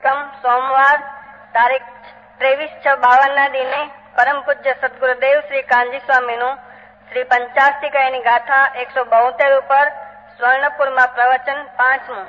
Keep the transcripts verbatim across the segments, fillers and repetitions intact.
એકમ સોમવાર તારીખ ત્રેવીસ છ બાવન ના દિને પરમ પૂજ્ય સદગુરુદેવ શ્રી કાનજી સ્વામીનું શ્રી પંચાસ્તિકાયની ગાથા એકસો બોતેર ઉપર સ્વર્ણપુરમાં પ્રવચન પાંચમું.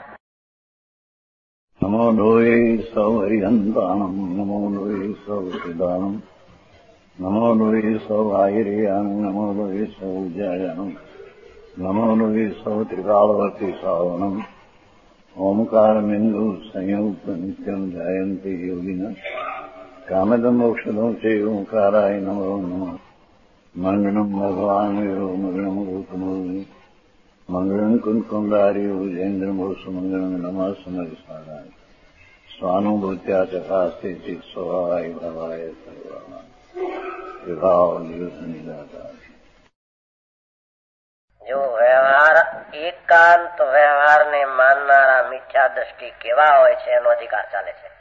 નમો લોહે સૌ હરિહંતાણમ નમો લોહે સૌ સિદાનમ નમો લોહે સૌ આયર્યાણમ નમો લોહે સૌ જયાણમ નમો લોહે સૌ ત્રિકાળવતી સાવણમ ઓમકારમિંદુ સંયુક્ત નિત્યમ જાયંતિ યોગિના કામદમ મોક્ષદમ સે ઓંકારાય નમો નમઃ. મંગળમ ભગવાન વિરો મંગળમ ગૌતમો મંગળમ કુંકુંડાર્યો જૈન્દ્રમો સુમંગળમ નમઃ સમરિસારાય સ્વાનુભૂત્યા ચકાસ્તે ચિત સ્વભાવાય ભવાય સર્વા વિભાવ નિદાતા. જો વ્યવહાર એકાંત વ્યવહાર ને માનનારા મિથ્યા દ્રષ્ટિ કેવા હોય છે એનો અધિકાર ચાલે છે.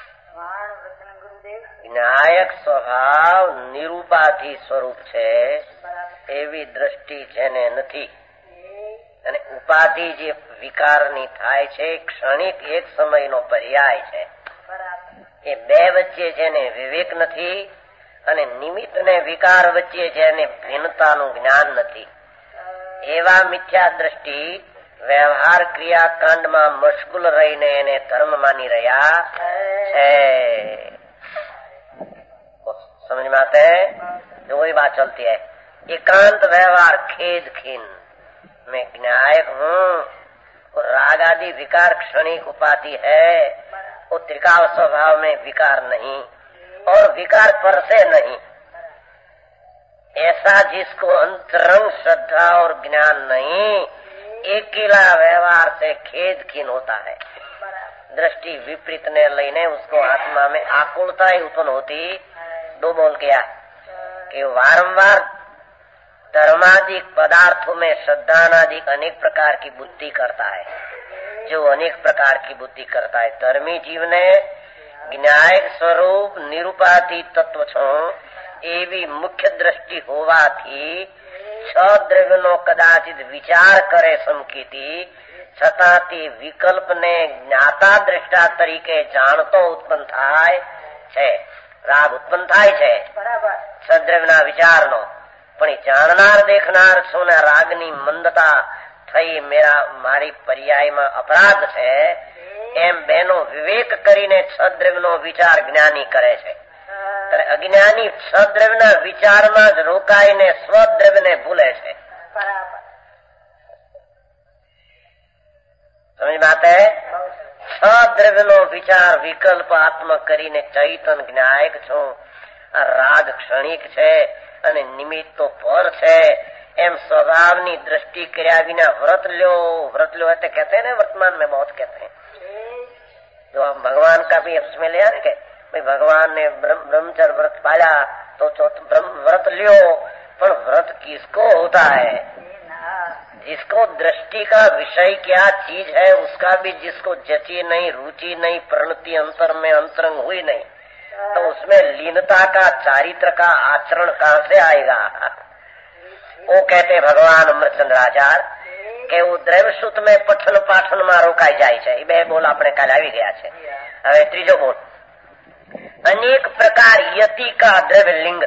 જ્ઞાયક સ્વભાવ નિરૂપાધિ સ્વરૂપ છે એવી દ્રષ્ટિ જેને નથી, અને ઉપાધિ જે વિકારની થાય છે ક્ષણિક એક સમયનો પર્યાય છે. એ બે વચ્ચે જેને વિવેક નથી અને નિમિત્ત ને વિકાર વચ્ચે જેને ભિન્નતાનું જ્ઞાન નથી, એવા મિથ્યા દ્રષ્ટિ વ્યવહાર ક્રિયાકાંડમાં મશગુલ રહીને એને ધર્મ માની રહ્યા છે. समझ में आते हैं? जो वही बात चलती है. एकांत व्यवहार खेद खीन मैं ज्ञायक हूँ, और राग आदि विकार क्षणिक उपाधि है, वो त्रिकाल स्वभाव में विकार नहीं और विकार पर से नहीं. ऐसा जिसको अंतरंग श्रद्धा और ज्ञान नहीं, अकेला व्यवहार से खेद खीन होता है. दृष्टि विपरीत ने लईने उसको आत्मा में आकुलता ही उत्पन्न होती. दो बोल किया कि वारंवार धर्मादिक पदार्थों में श्रद्धानादिक अनेक प्रकार की बुद्धि करता है. जो अनेक प्रकार की बुद्धि करता है, धर्मी जीव ने ज्ञायक स्वरूप निरूपाती तत्व छो एवी मुख्य दृष्टि होवाथी छ द्रव्यनो कदाचित विचार करे समकीती छतां ते विकल्प ने ज्ञाता दृष्टा तरीके जाणतो उत्पन्न थाय छे. રાગ ઉત્પન્ન થાય છે સદ્રવ્યના વિચારનો, પણ એ જાણનાર દેખનાર છું ને રાગની મંદતા થઈ મેરા મારી પર્યાયમાં અપરાધ છે એમ બેનો વિવેક કરીને સદ્રવ્યનો વિચાર જ્ઞાની કરે છે. ત્યારે અજ્ઞાની સદ્રવ્યના વિચારમાં જ રોકાઈને સ્વદ્રવ્યને ભૂલે છે. સમજ બાત હે? સદ્રવ્યનો વિચાર વિકલ્પ આત્મ કરીને ચૈતન જ્ઞાયક છું. આ રાગ ક્ષણિક છે અને નિમિત્ત તો પર છે એમ स्वभावनी दृष्टि કર્યા વિના व्रत लो व्रत लो ऐसे कहते हैं ना, वर्तमान में बहुत कहते हैं. जो हम भगवान का भी उसमें लिया ना कि भाई भगवान ने ब्रह्मचर्य व्रत पाया तो व्रत लियो, पर व्रत किसको होता है? जिसको दृष्टि का विषय क्या चीज है उसका भी जिसको जची नहीं, रुचि नहीं, प्रणति अंतर में अंतरंग हुई नहीं, तो उसमें लीनता का चारित्र का आचरण कहां से आएगा? वो कहते भगवान अमरचंद्राचार्य કે હું દ્રવ્યસૂત में પઠન પાઠન માં રોકાઈ જાય છે. એ બે બોલ આપણે કાલે આવી ગયા છે. હવે ત્રીજો બોલ, અનેક પ્રકાર યતિ કા દ્રવ્યલિંગ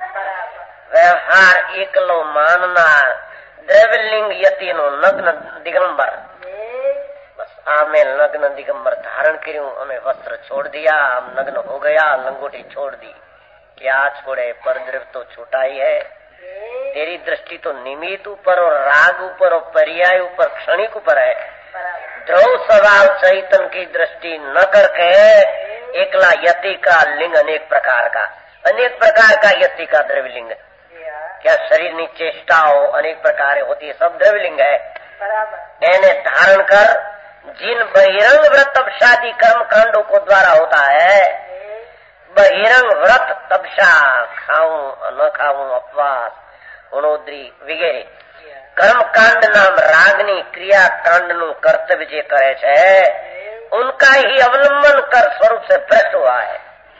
વ્યવહાર એકલો માનનાર દ્રવ્યલિંગ યતિ નો નગ્ન દિગંબર. બસ આમે નગ્ન દિગંબર ધારણ કર્યું, અમે વસ્ત્ર છોડ દિયા, हम नग्न हो गया, लंगोटी छोड़ दी. क्या छोड़े? पर द्रव्य तो छूटा ही है. तेरी दृष्टि तो निमित्त ऊपर और राग ऊपर और पर्याय ऊपर क्षणिक ऊपर है. ध्रुव स्वभाव चैतन की दृष्टि न करके एकला यति का लिंग अनेक प्रकार का, अनेक प्रकार का यति का द्रव्यलिंग. क्या शरीर ની चेष्टाओ अनेक प्रकार होती है, सब द्रव्यलिंग है. એને धारण कर जिन बहिरंग व्रत तपशादी कर्म कांडों को द्वारा होता है, बहिरंग व्रत तपशा खाऊं न खाऊं अपवास गुणोद्री वगैरह कर्मकांड नाम रागनी क्रियाकांड નું કર્તવ્ય જે કરે છે उनका ही अवलंबन कर स्वरूप से भ्रष्ट हुआ है.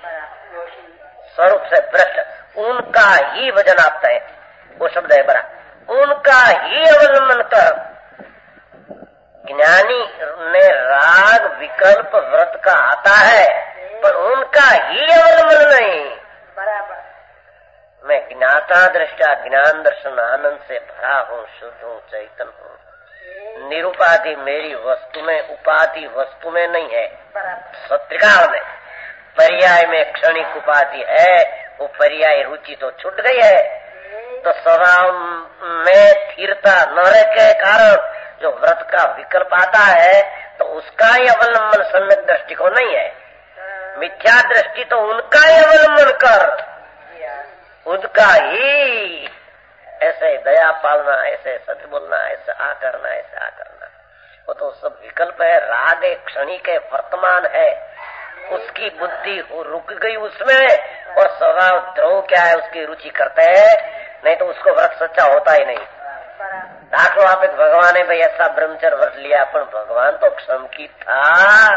स्वरूप से भ्रष्ट, उनका ही वजन आपता है, वो शब्द है बड़ा. उनका ही अवलंबन कर ज्ञानी ने राग विकल्प व्रत का आता है, पर उनका ही अवलंबन नहीं। बराबर। मैं ज्ञाता दृष्टा ज्ञान दर्शन आनंद से भरा हूँ, शुद्ध हूँ, चैतन हूँ। निरुपाधि मेरी वस्तु में, उपाधि वस्तु में नहीं है। सत्रिकाल में पर्याय में क्षणिक उपाधि है, वो पर्याय रुचि तो छूट गई है। तो स्वभाव में स्थिरता न रहने के कारण जो व्रत का विकल्प आता है, तो उसका ही अवलंबन सम्यक दृष्टि को नहीं है। मिथ्या दृष्टि तो उनका ही अवलंबन कर, उनका ही ऐसे दया पालना, ऐसे सत्य बोलना, ऐसे आ करना, ऐसे आ करना, वो तो सब विकल्प है। राग एक क्षणिक है, वर्तमान है, उसकी बुद्धि रुक गई उसमें, और स्वभाव द्रोह क्या है, उसकी रुचि करते हैं, नहीं तो उसको व्रत सच्चा होता ही नहीं। दाखलो आप एक भगवान है भाई ऐसा ब्रह्मचर्य व्रत लिया, पर भगवान तो क्षम की था,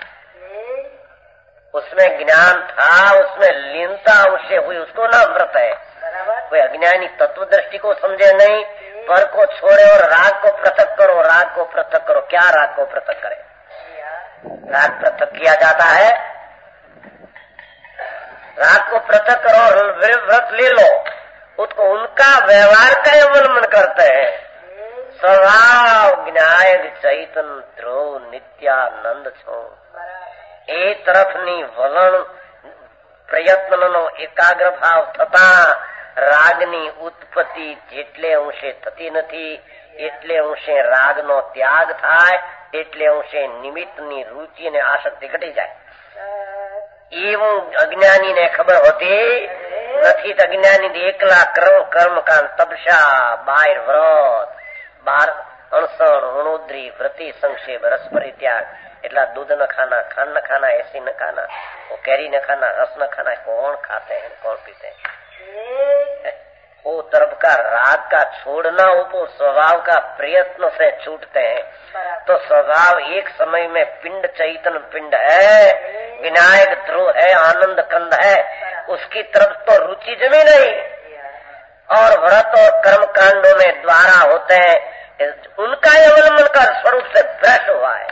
उसमें ज्ञान था, उसमें लीनता अवश्य हुई, उसको ना व्रत है। कोई अज्ञानी तत्व दृष्टि को समझे नहीं, पर को छोड़े और राग को पृथक करो, राग को पृथक करो। क्या राग को पृथक करे? राग पृथक किया जाता है, राग को पृथक करो और व्रत ले लो, उसको उनका व्यवहार का अवलंबन करते हैं। स्वभाव ज्ञायक चैतन ध्रुव नित्यानंद छो, ए तरफनी वलन પ્રયત્નનો એકાગ્ર ભાવ થતા રાગની ઉત્પત્તિ જેટલે અંશે થતી નથી, એટલે અંશે રાગનો ત્યાગ થાય, એટલે અંશે નિમિત્તની રુચિ અને આસક્તિ ઘટી જાય. એવું અજ્ઞાનીને ખબર હોતી નથી. અજ્ઞાની એકલા કર્મ કર્મકાંડ તપસ્યા બાર વ્રત બાર અણસણ ઋણોદ્રી વ્રતિ સંક્ષેપ રસ પરિત્યાગ. એટલા दूध न खाना, खान न खाना, ऐसी न खाना, वो कैरी न खाना, रस न खाना, कौन खाते हैं कौन पीते हैं. वो तरफ का राग का छोड़ना वो स्वभाव का प्रयत्न से छूटते हैं. तो स्वभाव एक समय में पिंड चैतन पिंड है, विनायक ध्रुव है, आनंद कंद है, उसकी तरफ तो रुचि जमी नहीं. और व्रत और कर्म कांडों में द्वारा होते हैं, उनका अवलंबन का स्वरूप से भ्रष्ट हुआ है.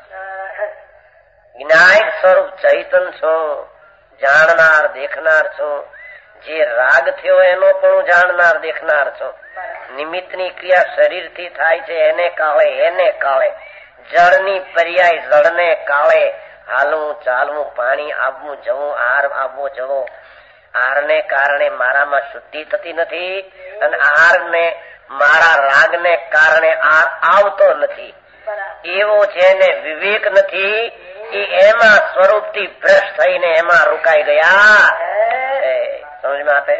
विनायक स्वरूप चैतन छो, જાણનાર દેખનાર છો. જે રાગ થયો એનો પણ જાણનાર દેખનાર છો. નિમિત્તની ક્રિયા શરીરથી થાય છે એને કાળે એને કાળે, જળની પર્યાય જળને કાળે. હાલવું ચાલવું, પાણી આવવું જવું, આહાર આવવો જવો. આહારને કારણે મારામાં શુદ્ધિ થતી નથી, અને આહારને મારા રાગને કારણે આહાર આવતો નથી. એવો જેને વિવેક નથી એ એમાં સ્વરૂપથી ભ્રષ્ટ થઈને એમાં રોકાઈ ગયા. समझ में आते?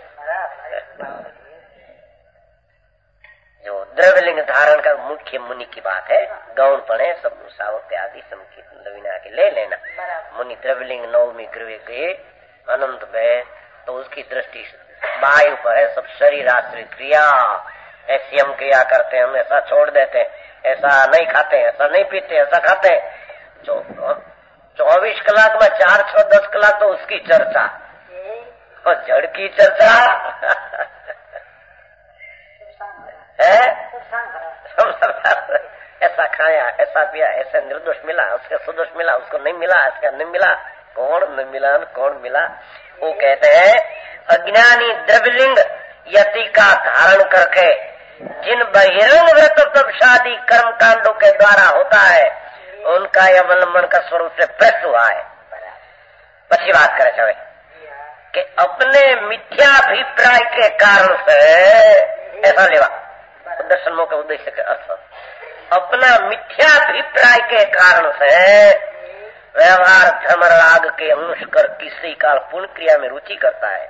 जो द्रव्यलिंग धारण का मुख्य मुनि की बात है, गौण पढ़े सब सावक आदि समकीर्तन के ले लेना. मुनि द्रव्यलिंग नवमी गृह के अनंत में, तो उसकी दृष्टि वायु पर है. सब शरीर आश्रित क्रिया, ऐसी हम क्रिया करते हैं, हम ऐसा छोड़ देते हैं, ऐसा नहीं खाते, ऐसा नहीं पीते, ऐसा खाते. चौबीस कलाक में चार छह दस कलाक तो उसकी चर्चा, और जड़ की चर्चा है. ऐसा खाया, ऐसा पिया, ऐसा निर्दोष मिला, उसका सुदोष मिला, उसको नहीं मिला, इसका नहीं मिला, कौन नहीं मिला, कौन मिला. वो कहते हैं अज्ञानी द्रव्यलिंग यति का धारण करके जिन बहिरंग व्रत तपस्यादि कर्म कांडों के द्वारा होता है, उनका अवलंबन का स्वरूप से भ्रष्ट हुआ है. पछी बात करे छवे कि अपने मिथ्याभिप्राय के कारण से, ऐसा लेवा दर्शनों के उद्देश्य के अर्थ, अपना मिथ्याभिप्राय के कारण से व्यवहार धर्म राग के अंश कर किसी काल पुण्य क्रिया में रुचि करता है.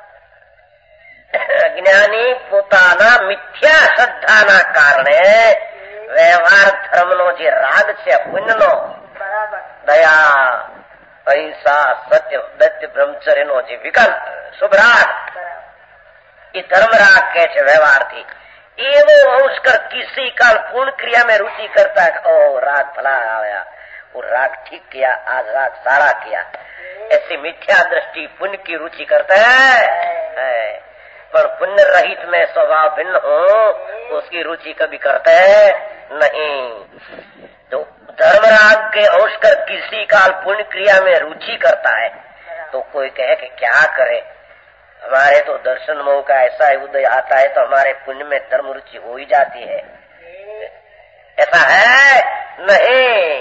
જ્ઞાની પોતાના મિથ્યા શ્રદ્ધાના કારણે વ્યવહાર ધર્મનો જે રાગ છે પુણ્યનો, દયા અહિંસા સત્ય દત્ય બ્રહ્મચર્યનો જે વિકલ્પ શુભ રાગ, એ ધર્મ રાગ કહે છે વ્યવહારથી. એવો અંશ કર કિસી કાલ પૂર્ણ ક્રિયા में रुचि करता है. ओ राग भला आया, वो राग ठीक किया, आज राग सारा किया, ऐसी मिथ्या दृष्टि पुण्य की रुचि करता है. पर पुण्य रहित में स्वभाव भिन्न हो, उसकी रुचि कभी करते हैं नहीं। तो धर्म राग के अंश कर किसी काल पुण्य क्रिया में रुचि करता है तो कोई कहे कि क्या करे, हमारे तो दर्शन मोह का ऐसा उदय आता है तो हमारे पुण्य में धर्म रुचि हो ही जाती है। ऐसा है नहीं।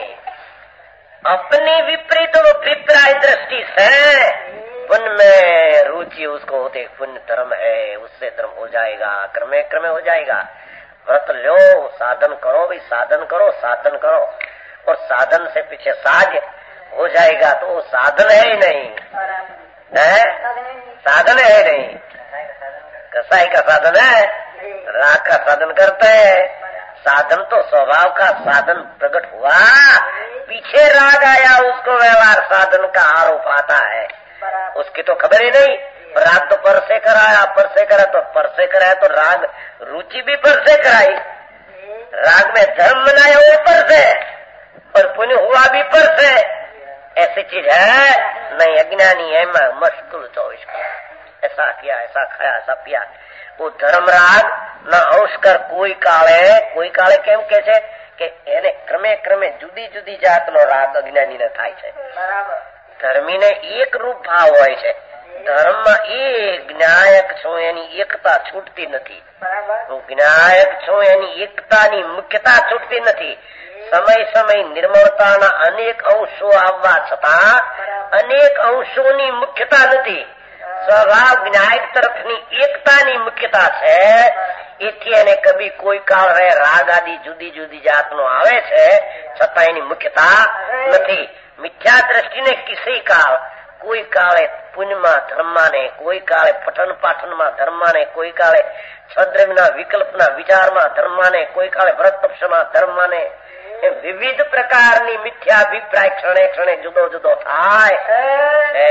अपनी विपरीत वो विपराय दृष्टि से पुण्य में रुचि उसको होते पुण्य धर्म है, उससे धर्म हो जाएगा, क्रमे क्रमे हो जाएगा। व्रत लो, साधन करो भाई, साधन करो, साधन करो, और साधन से पीछे साज हो जाएगा तो वो साधन है ही नहीं है, साधन है नहीं। कसाई का साधन है, राग का साधन करते हैं। साधन तो स्वभाव का साधन प्रकट हुआ, पीछे राग आया उसको व्यवहार साधन का आरोप आता है, उसकी तो खबर ही नहीं। राग तो पर से कराया, पर से करा तो पर से कराया तो राग रुचि भी पर से कराई। राग में धर्म बनाया वो पर से और पुण्य हुआ भी पर से। ऐसी चीज है नहीं, अज्ञानी है मशगुल चौबीस का, ऐसा किया, ऐसा खाया, ऐसा पिया। वो धर्म राग न अंश कर कोई काले, कोई काले केम के છે કે એને ક્રમે ક્રમે જુદી જુદી જાતનો રાગ અજ્ઞાનીને થાય છે। ધર્મીને એક રૂપ ભાવ હોય છે, ધર્મમાં એ જ્ઞાયક છું એની એકતા છૂટતી નથી। હું જ્ઞાયક છું એની એકતાની મુખ્યતા છૂટતી નથી। સમય સમય નિર્મળતાના અનેક અંશો આવવા છતાં અનેક અંશોની મુખ્યતા નથી। સ્વભાવ જ્ઞાયક તરફની એકતાની મુખ્યતા છે, એથી એને કભી કોઈ કાળ રહે રાગ આદि જુદી જુદી જાતનો આવે છે છતાં એની મુખ્યતા નથી। મિથ્યા દ્રષ્ટિને કિસી કાળ કોઈ કાળે પુણ્યમાં ધર્માને, કોઈ કાળે પઠન પાઠનમાં ધર્માને, કોઈ કાળે છદ્રમના વિકલ્પના વિચારમાં ધર્માને, કોઈ કાળે વ્રત તપસ્યામાં ધર્માને, એ વિવિધ પ્રકારની મિથ્યાભિપ્રાય ક્ષણે ક્ષણે જુદો જુદો થાય છે।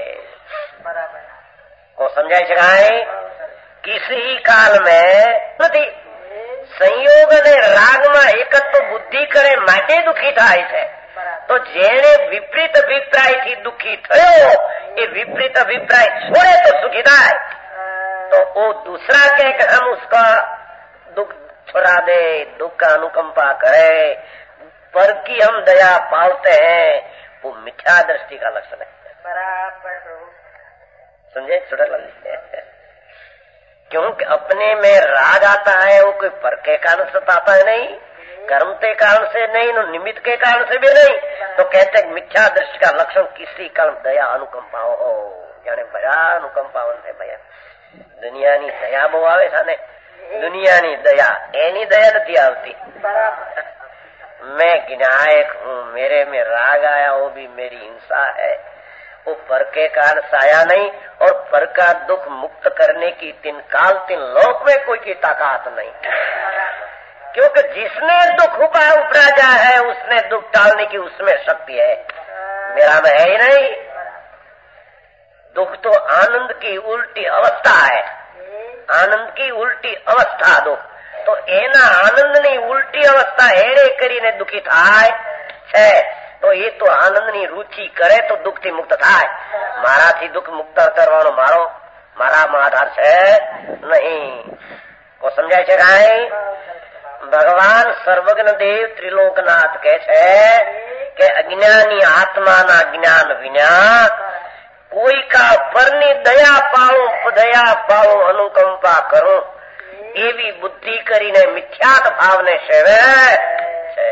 को समझाई शकाय किसी काल में નથી। સંયોગ અને રાગમાં એકત્વ બુદ્ધિ કરે માટે દુઃખી થાય છે। તો જેને વિપરીત અભિપ્રાયથી દુઃખી થયો એ વિપરીત અભિપ્રાય છોડે તો સુખી થાય। तो वो दूसरा कह कि हम उसका दुख छुड़ा दे, दुख का अनुकंपा करे, पर की हम दया पालते हैं, वो मिथ्या दृष्टि का लक्षण है। बराबर समझे छोटा लगे। क्योंकि अपने में राग आता है वो कोई पर के कारण से आता है नहीं, कर्म के कारण से नहीं, no, निमित्त के कारण से भी नहीं। तो कहते हैं मिथ्या दृष्टि का लक्षण किसी कारण दया अनुकंपा हो, यानी भया अनुकंपावन है भया। દુનિયાની દયા બહુ આવે છે ને, દુનિયાની દયા એની દયા નથી આવતી। मैं ज्ञायक हूँ, मेरे में राग आया वो भी मेरी हिंसा है, वो पर के कारण से आया नहीं, और पर का दुख मुक्त करने की तीन काल तीन लोक में कोई की ताकत नहीं। क्योंकि जिसने दुख उपराजा है उसने दुख टालने की उसमें शक्ति है, मेरा में है ही नहीं। दुख तो आनंद की उल्टी अवस्था है, आनंद की उल्टी अवस्था दुख। तो एना आनंद ની ઉલટી અવસ્થા હેરે કરીને દુઃખી થાય છે। તો એ તો આનંદની રુચિ કરે તો દુઃખથી મુક્ત થાય। મારાથી દુઃખ મુક્ત કરવાનો મારો મારામાં આધાર છે નહીં। કો સમજાય છે કાંઈ? ભગવાન સર્વજ્ઞ દેવ ત્રિલોકનાથ કહે છે કે અજ્ઞાની આત્માના જ્ઞાન વિના કોઈ કા પરની દયા પાળું, દયા પાળું, અનુકંપા કરું એવી બુદ્ધિ કરીને મિથ્યાત ભાવને સેવે છે।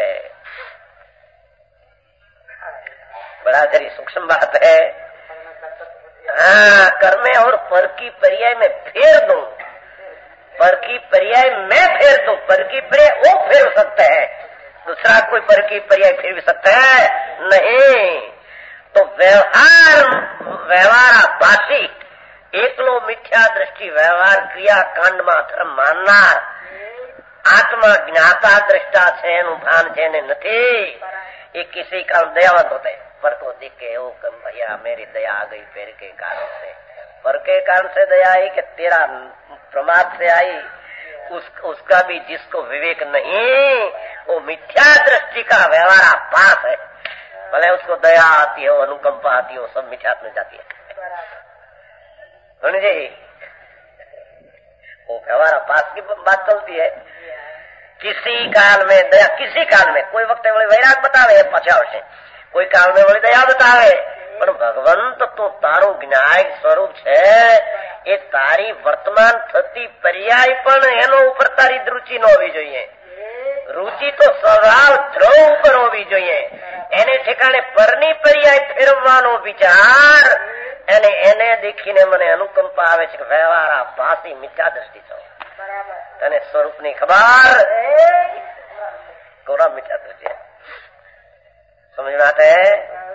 बड़ा जरी सूक्ष्म बात है। हाँ, कर्मे और पर की पर्याय में फेर दूं, पर की पर्याय मैं फेर दूं, पर की पर्याय वो फेर सकते हैं, दूसरा कोई पर की पर्याय फेर भी सकता है नहीं। तो व्यवहार व्यवहार भाषी एकलो मिथ्या दृष्टि व्यवहार क्रिया कांड में धर्म माननार आत्मा ज्ञाता दृष्टा છે એનું ભાન છે ને નથી। ये किसी का दयावंत होते पर को देख के ओ कम भैया मेरी दया आ गई पेड़ के कारण से, पर के कारण से दया आई कि तेरा प्रमाद से आई, उस, उसका भी जिसको विवेक नहीं वो मिथ्या दृष्टि का व्यवहार पास है, भले उसको दया आती हो, अनुकंपा आती हो, सब मिथ्यात में जाती है। समझे? वो व्यवहार पास की बात चलती है। किसी काल में दया, किसी काल में કોઈ વખતે વળી વૈરાગ બતાવે એ પાછા આવશે, કોઈ કાળમાં વળી દયા બતાવે. પણ ભગવંત તો તારું જ્ઞાયક સ્વરૂપ છે, એ તારી વર્તમાન થતી પર્યાય પણ એનો ઉપર તારી રુચિ ન હોવી જોઈએ. રુચિ તો સ્વભાવ ધ્રુવ ઉપર હોવી જોઈએ. એને ઠેકાણે પરની પર્યાય ફેરવવાનો વિચાર, અને એને દેખીને મને અનુકંપા આવે છે કે વ્યવહાર આ ભાષી મિથ્યા દ્રષ્ટિ છો, અને સ્વરૂપની ખબર કોરા મિથ્યા દ્રષ્ટિ समझ में आता है.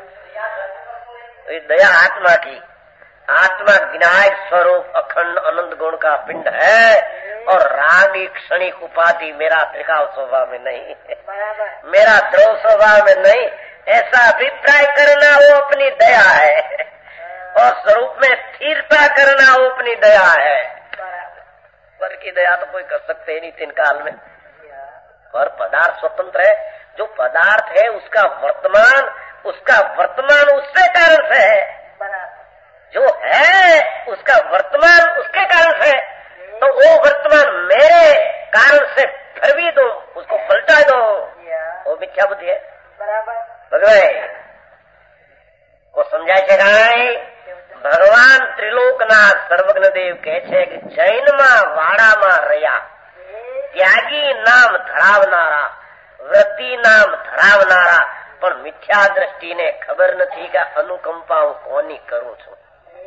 दया आत्मा की, आत्मा विनायक स्वरूप अखंड अनंत गुण का पिंड है, और रागी क्षणिक उपाधि मेरा त्रिकाल स्वभाव में नहीं है, मेरा ध्रुव स्वभाव में नहीं. ऐसा अभिप्राय करना वो अपनी दया है, और स्वरूप में स्थिरता करना वो अपनी दया है. पर की दया तो कोई कर सकते ही नहीं तीन काल में. पर पदार्थ स्वतंत्र है. जो पदार्थ है उसका वर्तमान, उसका वर्तमान उससे कारण से है. जो है उसका वर्तमान उसके कारण से, तो वो वर्तमान मेरे कारण से फरवी दो, उसको पलटा दो, वो मिथ्या बुद्धि है. भगवान को समझाय છે કાંઈ? ભગવાન ત્રિલોકનાથ સર્વજ્ઞ દેવ કહે છે કે જૈનમાં વાડામાં રહ્યા, ત્યાગી નામ ધરાવનારા, વ્રતિ નામ ધરાવનારા, પણ મિથ્યા દ્રષ્ટિને ખબર નથી કે અનુકંપા હું કોની કરું છું.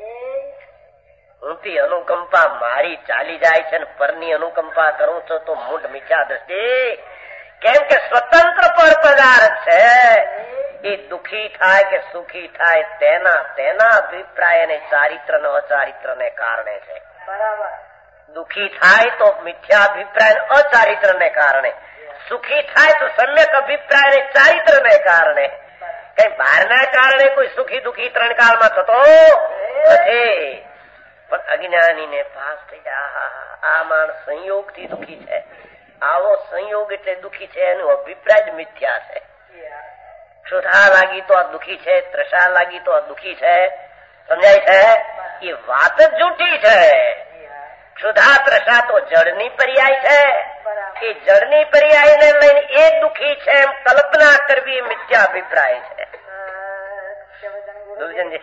હુંથી અનુકંપા મારી ચાલી જાય છે, પરની અનુકંપા કરું છું તો મૂળ મિથ્યા દ્રષ્ટિ. કેમ કે સ્વતંત્ર પર પદાર્થ છે, એ દુઃખી થાય કે સુખી થાય તેના તેના અભિપ્રાય અને ચારિત્ર ને અચારિત્ર ને કારણે છે. દુઃખી થાય તો મિથ્યાભિપ્રાય અચારિત્ર ને કારણે, સુખી થાય તો સમ્યક અભિપ્રાય ને ચારિત્ર ને કારણે. કઈ બહારના કારણે કોઈ સુખી દુઃખી ત્રણ કાળમાં થતો નથી. પણ અજ્ઞાની ને પાસ થઈ જાય, આ માણસ સંયોગ થી દુઃખી છે, આવો સંયોગ એટલે દુઃખી છે, એનો અભિપ્રાય જ મિથ્યા છે. ક્ષુધા લાગી તો આ દુઃખી છે, ત્રષા લાગી તો આ દુઃખી છે. સમજાય છે? એ વાત જ જૂઠી છે. ક્ષુધા ત્રષા તો જળની પર્યાય છે, એ જળની પર્યાય ને લઈને એ દુઃખી છે એમ કલ્પના કરવી મિથ્યા અભિપ્રાય છે. દુર્જનજી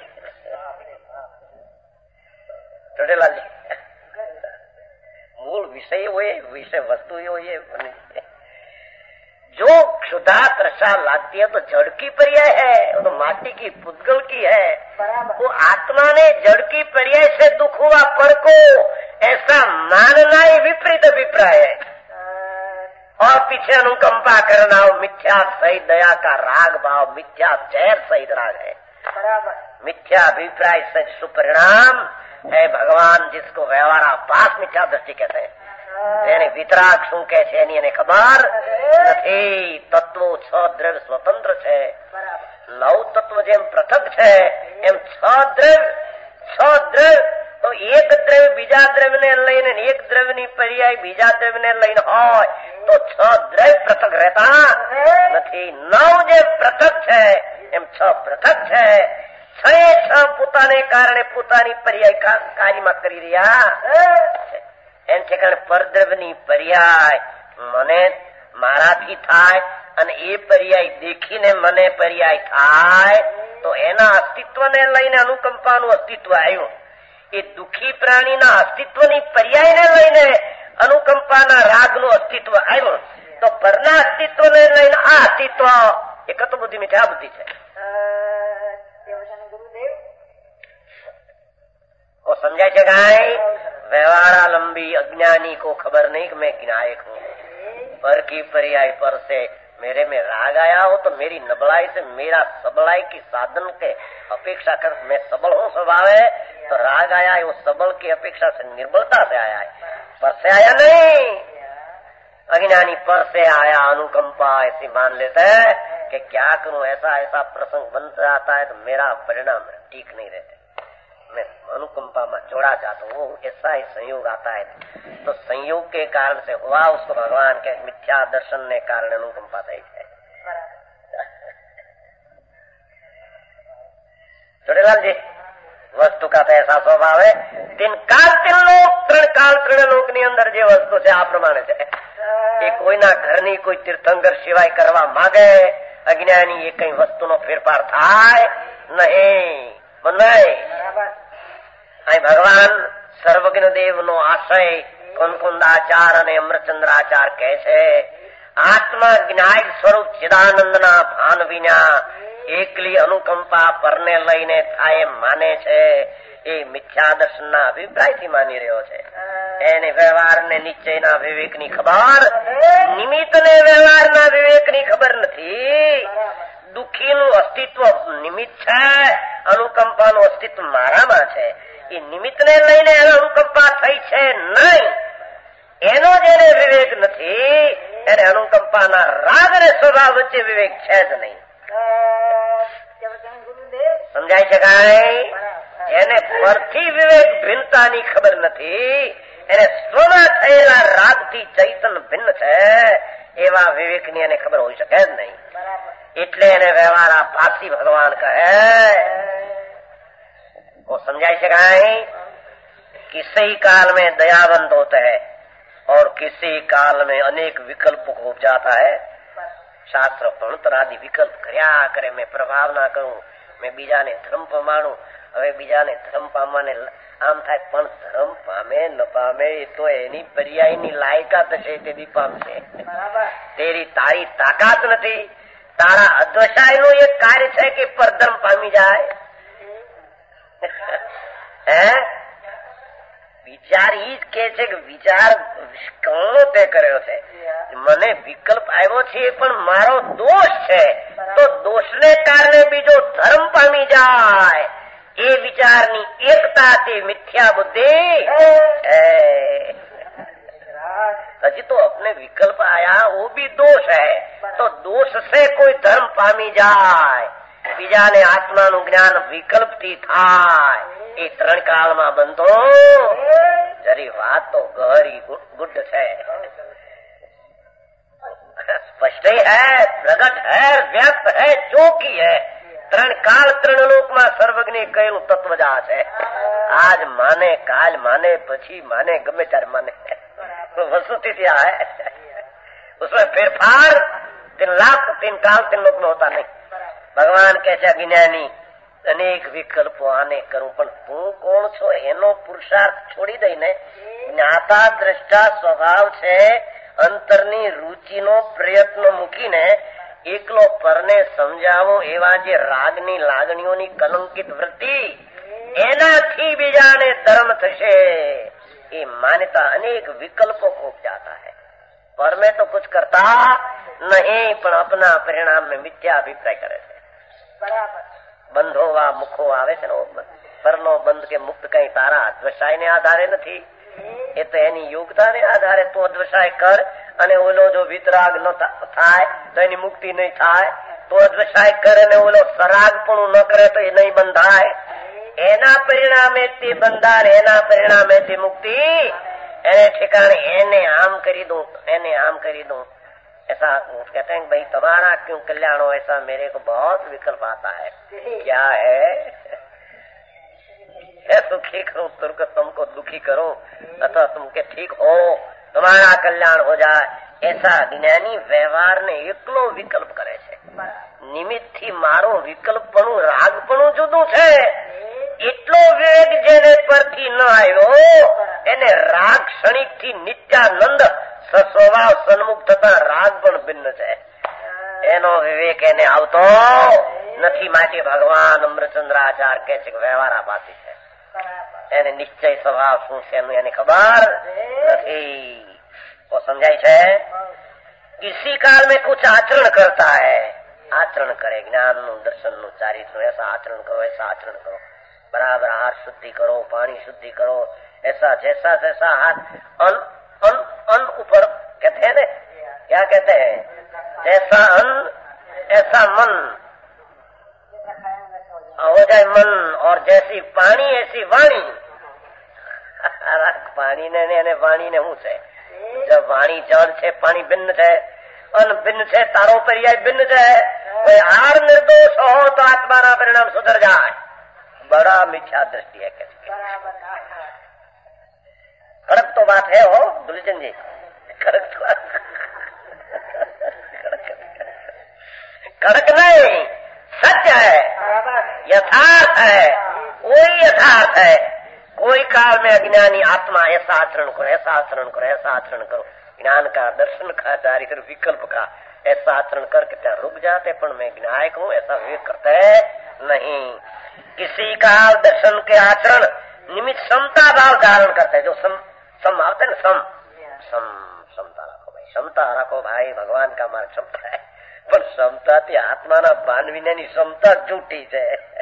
ચોટેલાલજી, મૂળ વિષય હોય, વિષય वस्तु હોય. जो क्षुधा त्रषा लागती है तो जड़ की पर्याय है, वो तो माटी की पुद्गल की है. वो आत्मा ने जड़ की पर्याय से दुख हुआ पर को ऐसा मानना ही विपरीत अभिप्राय है, और पीछे अनुकंपा करना वो मिथ्या सहित दया का राग भाव, मिथ्या जैर सहित राग है. मिथ्या अभिप्राय से सुपरिणाम है भगवान, जिसको व्यवहार आभास मिथ्या दृष्टि कहते हैं. એને વિતરાગ શું કે છે એની એને ખબર નથી. તત્વો છ દ્રવ્ય સ્વતંત્ર છે, નવ તત્વ જેમ પૃથક છે એમ છ દ્રવ્ય છ દ્રવ્ય તો એક દ્રવ્ય બીજા દ્રવ્ય ને લઈને, એક દ્રવ્ય ની પર્યાય બીજા દ્રવ્ય ને લઈને હોય તો છ દ્રવ્ય પૃથક રહેતા નથી. નવ જે પૃથક છે એમ છ પૃથક છે. છ એ છ પોતાને કારણે પોતાની પર્યાય કાર્યમાં કરી રહ્યા છે. એમ ઠેકાણે પરદ્રવ્યની પર્યાય મને મારાથી થાય, અને એ પર્યાય દેખીને મને પર્યાય થાય તો એના અસ્તિત્વને લઈને અનુકંપાનું અસ્તિત્વ આવ્યું. એ દુઃખી પ્રાણીના અસ્તિત્વની પર્યાયને લઈને અનુકંપાના રાગનું અસ્તિત્વ આવ્યું. તો પરના અસ્તિત્વને લઈને આ અસ્તિત્વ એકત્વ બુદ્ધિ મિથ્યા બુદ્ધિ છે. સમજાય છે કાંઈ? व्यवहार लंबी अज्ञानी को खबर नहीं कि मैं ज्ञायक हूँ. पर की पर्याय पर से मेरे में राग आया हो तो मेरी नबलाई से, मेरा सबलाई की साधन के अपेक्षा कर, मैं सबल हूँ स्वभाव है, तो राग आया है वो सबल की अपेक्षा से निर्बलता से आया है, पर से आया नहीं. अज्ञानी पर से आया, अनुकंपा ऐसी मान लेते हैं कि क्या करूं, ऐसा ऐसा प्रसंग बन जाता है तो मेरा परिणाम ठीक नहीं रहते, मैं अनुकंपा में जोड़ा जाता हूँ. ऐसा ही संयोग आता है तो संयोग के कारण से हुआ, उसको भगवान के मिथ्या दर्शन ने कारण अनुकंपा થઈ છે. ચોટેલાલ जी, વસ્તુ का तो ऐसा स्वभाव है. तीन काल तीन लोक, ત્રણ કાલ ત્રણ લોક ની અંદર જે વસ્તુ છે આ પ્રમાણે છે. એ કોઈના ઘરની કોઈ તીર્થંકર સિવાય કરવા માંગે, અજ્ઞાની એ કઈ વસ્તુનો ફેરફાર થાય નહીં. નહીં અહીં ભગવાન સર્વજ્ઞ દેવ નો આશય કુંકુંદાચાર અને અમરચંદ્રાચાર કહે છે, આત્મા જ્ઞાયક સ્વરૂપ ચિદાનંદના ભાન વિના એકલી અનુકંપા પરને લઈને થાય એમ માને છે. એ મિથ્યા દર્શનના અભિપ્રાયથી માની રહ્યો છે. એને વ્યવહારને નિશ્ચયના વિવેકની ખબર, નિમિત્તને વ્યવહારના વિવેકની ખબર નથી. દુઃખીનું અસ્તિત્વ નિમિત્ત છે, અનુકંપાનું અસ્તિત્વ મારામાં છે. એ નિમિત્તને લઈને અનુકંપા થઈ છે નહીં, એનો જેને વિવેક નથી એને અનુકંપાના રાગ અને સ્વભાવ વચ્ચે વિવેક છે જ નહીં. સમજાય છે કાંઈ? એને પરથી વિવેક ભિન્નતાની ખબર નથી, એને સ્વમાં થયેલા રાગથી ચૈતન ભિન્ન છે એવા વિવેકની એને ખબર હોઈ શકે જ નહીં. એટલે એને વ્યવહાર આ પાસી ભગવાન કહે. वो समझाई सकाए, किसी काल में दयावंत होता है और किसी काल में अनेक विकल्प को उपजाता है. શાસ્ત્ર ભણતરાદી વિકલ્પ કર્યા કરે, મેં પ્રભાવ ના કરું, મેં બીજાને ધર્મ પમાડું. હવે બીજાને ધર્મ પામવાને આમ થાય, પણ ધર્મ પામે ન પામે એ તો એની પર્યાયની લાયકાત છે, તેથી પામશે. તેરી તારી તાકાત નથી. તારા અદ્વૈતાય નું એક કાર્ય છે કે પરધર્મ પામી જાય. હે વિચાર ઈ જ કે છે કે વિચાર કોનો તે કર્યો છે. મને વિકલ્પ આવ્યો છે પણ મારો દોષ છે, તો દોષને કારણે બીજો ધર્મ પામી જાય એ વિચારની એકતા તે મિથ્યા બુદ્ધિ. હજી તો अपने विकल्प आया वो भी दोष है, तो दोष से कोई धर्म पामी જાય, બીજાને આત્માનું જ્ઞાન વિકલ્પથી થાય, એ ત્રણ કાળમાં બનતો જરી વાત તો ગહરી ગુડ છે. સ્પષ્ટ है, प्रगट है, व्यक्त है, ચોકી है. ત્રણ કાળ ત્રણ લોકમાં સર્વજ્ઞ કહેલું તત્વ જ આ છે. આજ માને, કાલ માને, પછી માને, ગમે ત્યારે માને. वस्तुस्थिति क्या है, उसमें फेरफार तीन लाख तीन काल तीन लोग में होता नहीं. भगवान कैसे ज्ञानी अनेक विकल्पो आने करूं, पण तू कोण छो एनो पुरुषार्थ छोड़ी दईने ज्ञाता દ્રષ્ટા સ્વભાવ છે અંતરની રુચિનો પ્રયત્ન મૂકીને એકલો પરને સમજાવો એવા જે રાગની લાગણીઓની કલંકિત વૃત્તિ, એનાથી બીજાને ધર્મ થશે ये मान्यता अनेक विकल्पों को उपजाता है. पर में तो कुछ करता नहीं, પણ अपना परिणाम में मिथ्या अभिप्राय करे છે. બરાબર. બંધો વા મુખો આવે છે ને, પરનો બંધ કે મુક્ત કઈ તારા અદ્વૈતાય ને આધારે નથી, એ તો એની યોગ્યતાને આધારે તું અદ્વૈતાય કર, અને ઓલો જો વિતરાગ ન થાય તો એની મુક્તિ નહીં થાય. તો અદ્વૈતાય કરે ને ઓલો સરાગ પણ ન કરે તો એ નહીં બંધાય. એના પરિણામે તે બંધાર, એના પરિણામે તે મુક્તિ, એને ठिकाने એને આમ કરી દઉં, એને આમ કરી દઉં. ऐसा कहते हैं भाई तुम्हारा क्यों कल्याण हो, ऐसा मेरे को बहुत विकल्प आता है. क्या है, मैं सुखी करूं तुमको, तुमको दुखी करूं, अथवा तुमके ठीक हो, तुम्हारा कल्याण हो जाए. ऐसा જ્ઞાની વ્યવહારને એકલો વિકલ્પ કરે છે. નિમિત્ત થી મારો વિકલ્પપણું, રાગપણું જુદું છે. એટલો વેગ જેને પરથી ન આવ્યો એને રાગ ક્ષણિક થી નિત્યાનંદ સ્વભાવ સન્મુખ થતા રાગ પણ ભિન્ન છે. એનો વિવેક એને આવતો નથી. માટે ભગવાન અમૃતચંદ્રાચાર કહે છે કે વ્યવહાર આભાસી છે, એને નિશ્ચય સ્વભાવ શું છે એનું એને ખબર નથી. वो समझाई છે, किसी काल में कुछ आचरण करता है, आचरण करे, ज्ञान નું, दर्शन નું, ચારિત્ર, ऐसा आचरण करो, ऐसा आचरण करो, बराबर आहार शुद्धि करो, पानी शुद्धि करो, ऐसा जैसा जैसा हाथ अन अन अन ऊपर कहते हैं ना, क्या कहते हैं, जैसा अन ऐसा मन हो जाए मन, और जैसी पानी ऐसी वाणी. પાણી ને અને વાણી ને શું છે? વાણી જળ છે, પાણી ભિન્ન છે, અન્ન ભિન્ન છે, તારો પર્યાય ભિન્ન છે. કોઈ હાર નિર્દોષ હો તો આત્માના પરિણામ સુધર જાય. बड़ा मिथ्या दृष्टि है. कड़क तो बात है हो दुलचंद जी, कड़क तो कड़क नहीं, सत्य है, यथार्थ है, कोई यथार्थ है। कोई काल में अज्ञानी आत्मा ऐसा आचरण करो, ऐसा आचरण करो, ऐसा आचरण करो, ज्ञान का, दर्शन का, चारित्र विकल्प का ऐसा आचरण करके क्या रुक जाते, पर मैं ज्ञायक हूँ ऐसा विवेक करते नहीं। किसी का दर्शन के आचरण निमित्त समता भाव धारण करते हैं, जो सम सम आवते ना, सम सम समता रखो भाई, समता रखो भाई, भगवान का मार्ग समता है, पर समता थी आत्माना ભાન વિનાની સમતા જૂઠી છે।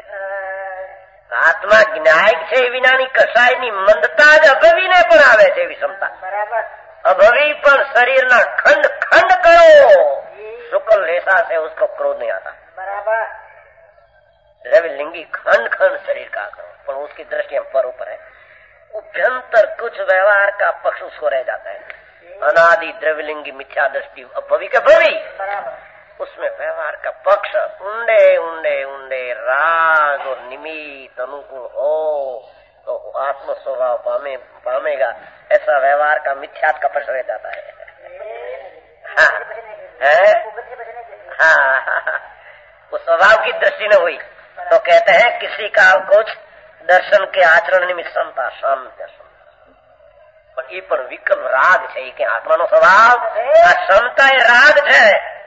આત્મા જ્ઞાયક છે વિનાની કસાયની મંદતા જ અભવીને પણ આવે છે એવી ક્ષમતા। અભવી પણ શરીરના ખંડ ખંડ કરો, શુક્લ રેશા से उसको क्रोध नहीं आता। द्रव्यलिंगी खंड खंड शरीर का करो, पर उसकी दृष्टि हम पर ऊपर है। अभ्यंतर कुछ व्यवहार का पक्ष उसको रह जाता है। अनादि द्रव्यलिंगी मिथ्या दृष्टि अभवी के भवी, उसमें व्यवहार का पक्ष उंडे उंडे उंडे राग और निमित्त अनुकूल हो तो आत्म स्वभाव पामे पामेगा। ऐसा व्यवहार का मिथ्यात का पक्ष रह जाता है। हाँ, है? हाँ, हाँ, वो स्वभाव की दृष्टि न हुई तो कहते हैं किसी का कुछ दर्शन के आचरण निमित्त समता शांत પણ એ પણ વિકલ્પ રાગ છે કે આત્માનો સ્વભાવ આ ક્ષમતા એ રાગ છે।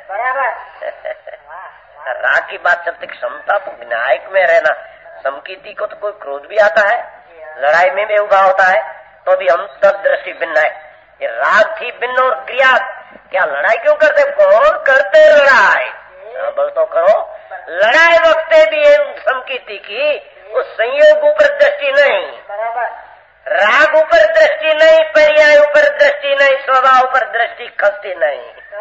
राग की बात चलती क्षमता तो विनायक में रहना। समकीर्ति को तो कोई क्रोध भी आता है, लड़ाई में भी उभा होता है, तो भी हम सब दृष्टि भिन्न है। ये राग थी भिन्न और क्रिया, क्या लड़ाई क्यों करते? कौन करते लड़ाई? बोल तो करो, लड़ाई वक्ते भी समकीर्ति की उस संयोग ऊपर दृष्टि नहीं, राग ऊपर दृष्टि नहीं, पर्याय ऊपर दृष्टि नहीं, स्वभाव ऊपर दृष्टि खसती नहीं।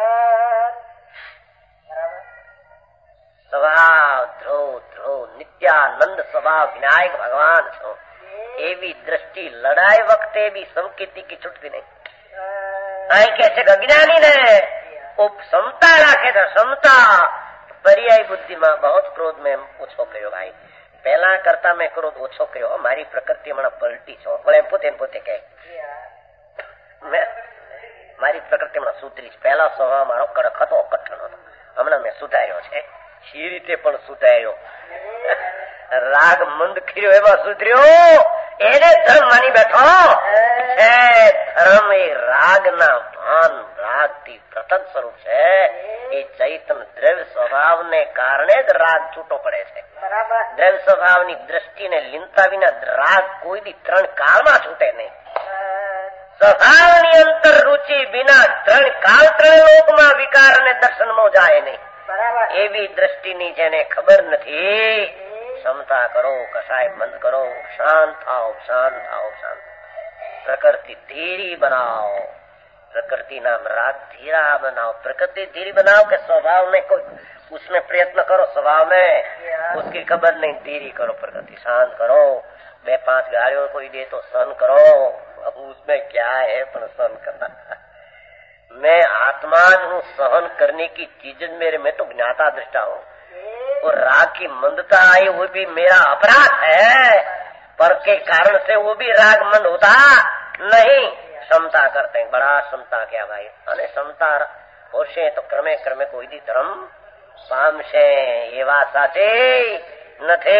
स्वभाव ध्रुव ध्रुव नित्यानंद स्वभाव विनायक भगवान छो एवी दृष्टि लड़ाई वक्ते भी समकीर्ति की छूटती नहीं। आई कैसे अज्ञानी ने उप समता राखे तो समता पर्याय बुद्धि में बहुत क्रोध में ओछो कर्यो भाई। पहला करता मैं क्रोध ओछो कर्यो, मारी प्रकृति हमारा पलटी छो, बोले पोते पोते कहे मैं मारी प्रकृति में सुधरी। पहला स्वभाव मारो कड़क હતો, કઠણ હતો, હમણાં મેં સુધાર્યો છે। એ રીતે પણ સુધાર્યો। રાગ મંદ ખીર્યો એમાં સુધર્યો, એને ધર્મ માની બેઠો છે। ધર્મ એ રાગના ભાન, રાગથી પ્રતક સ્વરૂપ છે। એ ચૈતન્ય દ્રવ્ય સ્વભાવને કારણે જ રાગ છૂટો પડે છે। દ્રવ્ય સ્વભાવની દ્રષ્ટિને લીનતા વિના રાગ કોઈ દી ત્રણ કાળમાં છૂટે નહીં। સ્વભાવની અંતર રૂચિ વિના ત્રણ કાળ ત્રણ લોકમાં વિકાર અને દર્શનમાં જાય નહીં। એવી દ્રષ્ટિની જેને ખબર નથી, ક્ષમતા કરો, કસાય બંધ કરો, શાંત થાઓ, શાંત થાઓ, શાંત। प्रकृति धीरी बनाओ, प्रकृति नाम राग धीरा बनाओ। प्रकृति धीरी बनाओ के स्वभाव में कोई उसमें प्रयत्न करो, स्वभाव में उसकी खबर नहीं, धीरी करो, प्रकृति शांत करो। बे पांच गाड़ियों कोई दे तो सहन करो, अब उसमें क्या है पर सहन करना। मैं आत्मा हूँ, सहन करने की चीज मेरे में तो ज्ञाता दृष्टा हूँ। वो राग की मंदता आई वो भी मेरा अपराध है, पर के कारण से वो भी राग मंद होता नहीं। क्षमता करते हैं, बड़ा क्षमता क्या भाई, अने क्षमता होशे तो क्रमे क्रमे कोई दी धर्म पामशे एवा साचे नथी।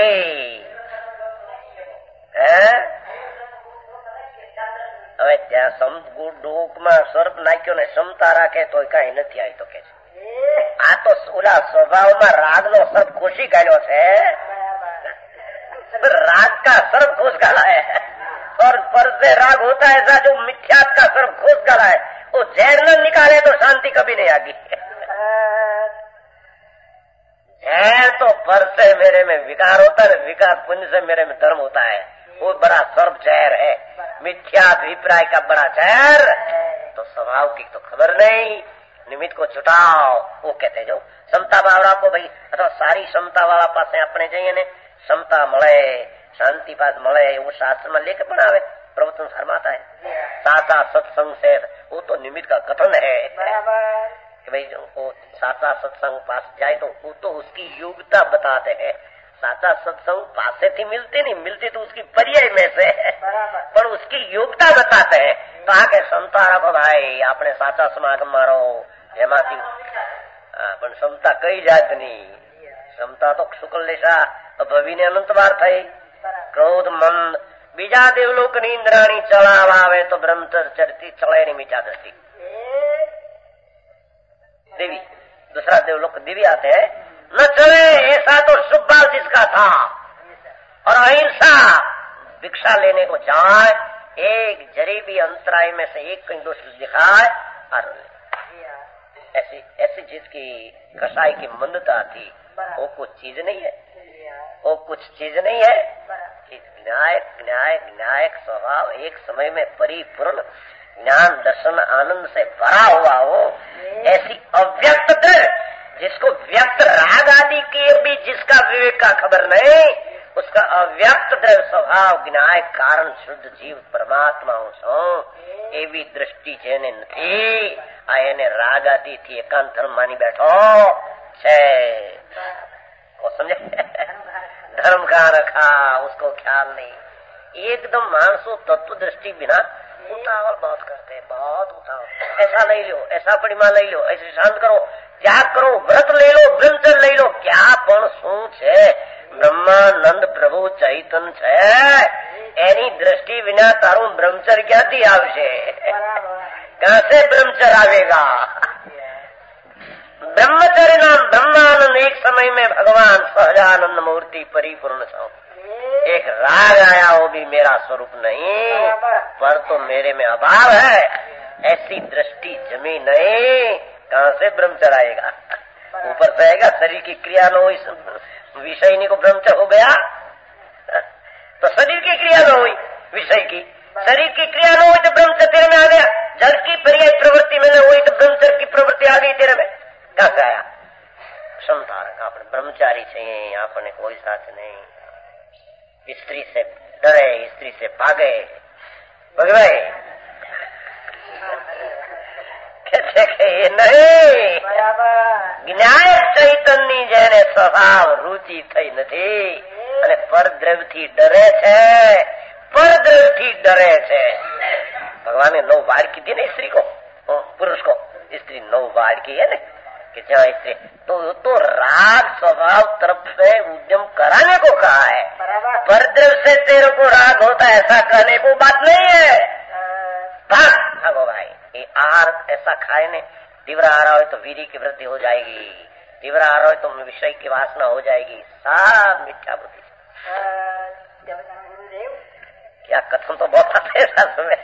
હવે ત્યાં સમ ડોકમાં સર્પ નાખ્યો ને ક્ષમતા રાખે તો કઈ નથી આવી તો કે આ તો ઓલા સ્વભાવમાં રાગનો સર્પ ખુશી કાઢ્યો છે। राग का सर्प घुस गला है और पर से राग होता है ऐसा जो मिथ्यात का सर्प घुस गला है, वो जहर न निकाले तो शांति कभी नहीं आगी। जहर तो पर से मेरे में विकार होता है, विकार पुण्य से मेरे में धर्म होता है। वो बड़ा सर्प जहर है, मिथ्यात अभिप्राय का बड़ा जहर। तो स्वभाव की तो खबर नहीं, निमित्त को छुटाओ। वो कहते जो क्षमता वाला को भाई अथवा सारी क्षमता वाला पास अपने जाइए ने क्षमता મળે, शांति पास મળે એવું शास्त्र में लेके પણ આવે, प्रवचन फरमाता है। साचा सत्संग से वो तो निमित्त का कथन है कि भाई जो वो साचा सत्संग पास जाए तो वो तो उसकी योग्यता बताते हैं। साचा सत्संग पासे थी मिलती नहीं, मिलती तो उसकी पर्याय में से पर उसकी योग्यता बताते हैं। तो आके क्षमता रखो भाई, आपने साचा समागम मारो एमाथी પણ ક્ષમતા કઈ જાતની? ક્ષમતા તો શુક્લ દિશા ભવીને અનંત વાર થઈ. ક્રોધ મંદ બીજા દેવલોક ની ઇન્દ્રાણી ચલાવા આવે તો બ્રહ્મચર્ય ચરती चले नहीं मीठा दृष्टि देवी दूसरा देवलोक देवी आते हैं न चले ऐसा तो शुभ जिसका था और अहिंसा भिक्षा लेने को जाए एक जरी भी अंतराय में से एक कहीं दोष दिखाए और ऐसी ऐसी जिसकी कसाई की मंदता थी वो कुछ चीज नहीं है, वो कुछ चीज नहीं है। न्याय न्याय न्यायिक स्वभाव एक समय में परिपूर्ण ज्ञान दर्शन आनंद से भरा हुआ हो, ऐसी अव्यक्त दर जिसको व्यक्त राग आदि के भी जिसका विवेक का खबर नहीं, उसका अव्यक्त द्रव्य स्वभाव ज्ञाय कारण शुद्ध जीव परमात्मा छो एवी दृष्टि जेने नहीं आ एने राग आदि थी एकांत धर्म मानी बैठो छे। वो समझे? धर्म का रखा उसको ख्याल नहीं। एकदम मानसो तत्व दृष्टि बिना उतावल बहुत करते हैं, बहुत उतावल। ऐसा नहीं लो, ऐसा परिमा ले लो, ऐसे शांत करो, त्याग करो, व्रत ले लो, ब्रह्मचर्य ले लो। क्या पण શું છે? બ્રહ્માનંદ પ્રભુ ચૈતન છે એની દ્રષ્ટિ વિના તારું બ્રહ્મચર્ય ક્યાંથી આવશે? कहां से ब्रह्मचर्य आवेगा? ब्रह्मचर्य नाम ब्रह्मानंद एक समय में भगवान सहजानंद मूर्ति परिपूर्ण छो। एक राग आया वो भी मेरा स्वरूप नहीं पर तो मेरे में अभाव है, ऐसी दृष्टि जमी नहीं। कहां से ब्रह्मचर्य आएगा? ऊपर से आएगा शरीर की क्रिया न हुई विषय नहीं को ब्रह्मचर्य हो गया तो शरीर की क्रिया न हुई विषय की, शरीर की क्रिया न हुई तो ब्रह्मचर्य तेरे में आ गया। जड़ की पर्याय प्रवृत्ति में न हुई तो ब्रह्मचर्य की प्रवृत्ति आ गई तेरे में। कहां से आया? क्षमता रखा अपने ब्रह्मचारी चाहिए, आपने कोई साथ नहीं। स्त्री से डरे, स्त्री से भागे, भगवान कहते કે નહીં જ્ઞાન ચૈતન્ય જેને સ્વભાવ રુચિ થઈ નથી અને પરદ્રવ્યથી ડરે છે, પરદ્રવ્યથી ડરે છે। ભગવાને નવ વાડ કીધી ને સ્ત્રી को, पुरुष को, स्त्री नौ वाड़ की है ना कि जहाँ स्त्री तो तो राग स्वभाव तरफ से उद्यम कराने को कहा है। परद्रव्य से तेरे को राग होता है ऐसा कहने को बात नहीं है। भाग भागो भाई, ये आहार ऐसा खाए ने तीव्र आ रहा हो तो वीर्य की वृद्धि हो जाएगी, तीव्र आ रहा हो तो विषय की वासना हो जाएगी। सब मिथ्या बुद्धि। क्या कथन तो बहुत आते हैं साथ में।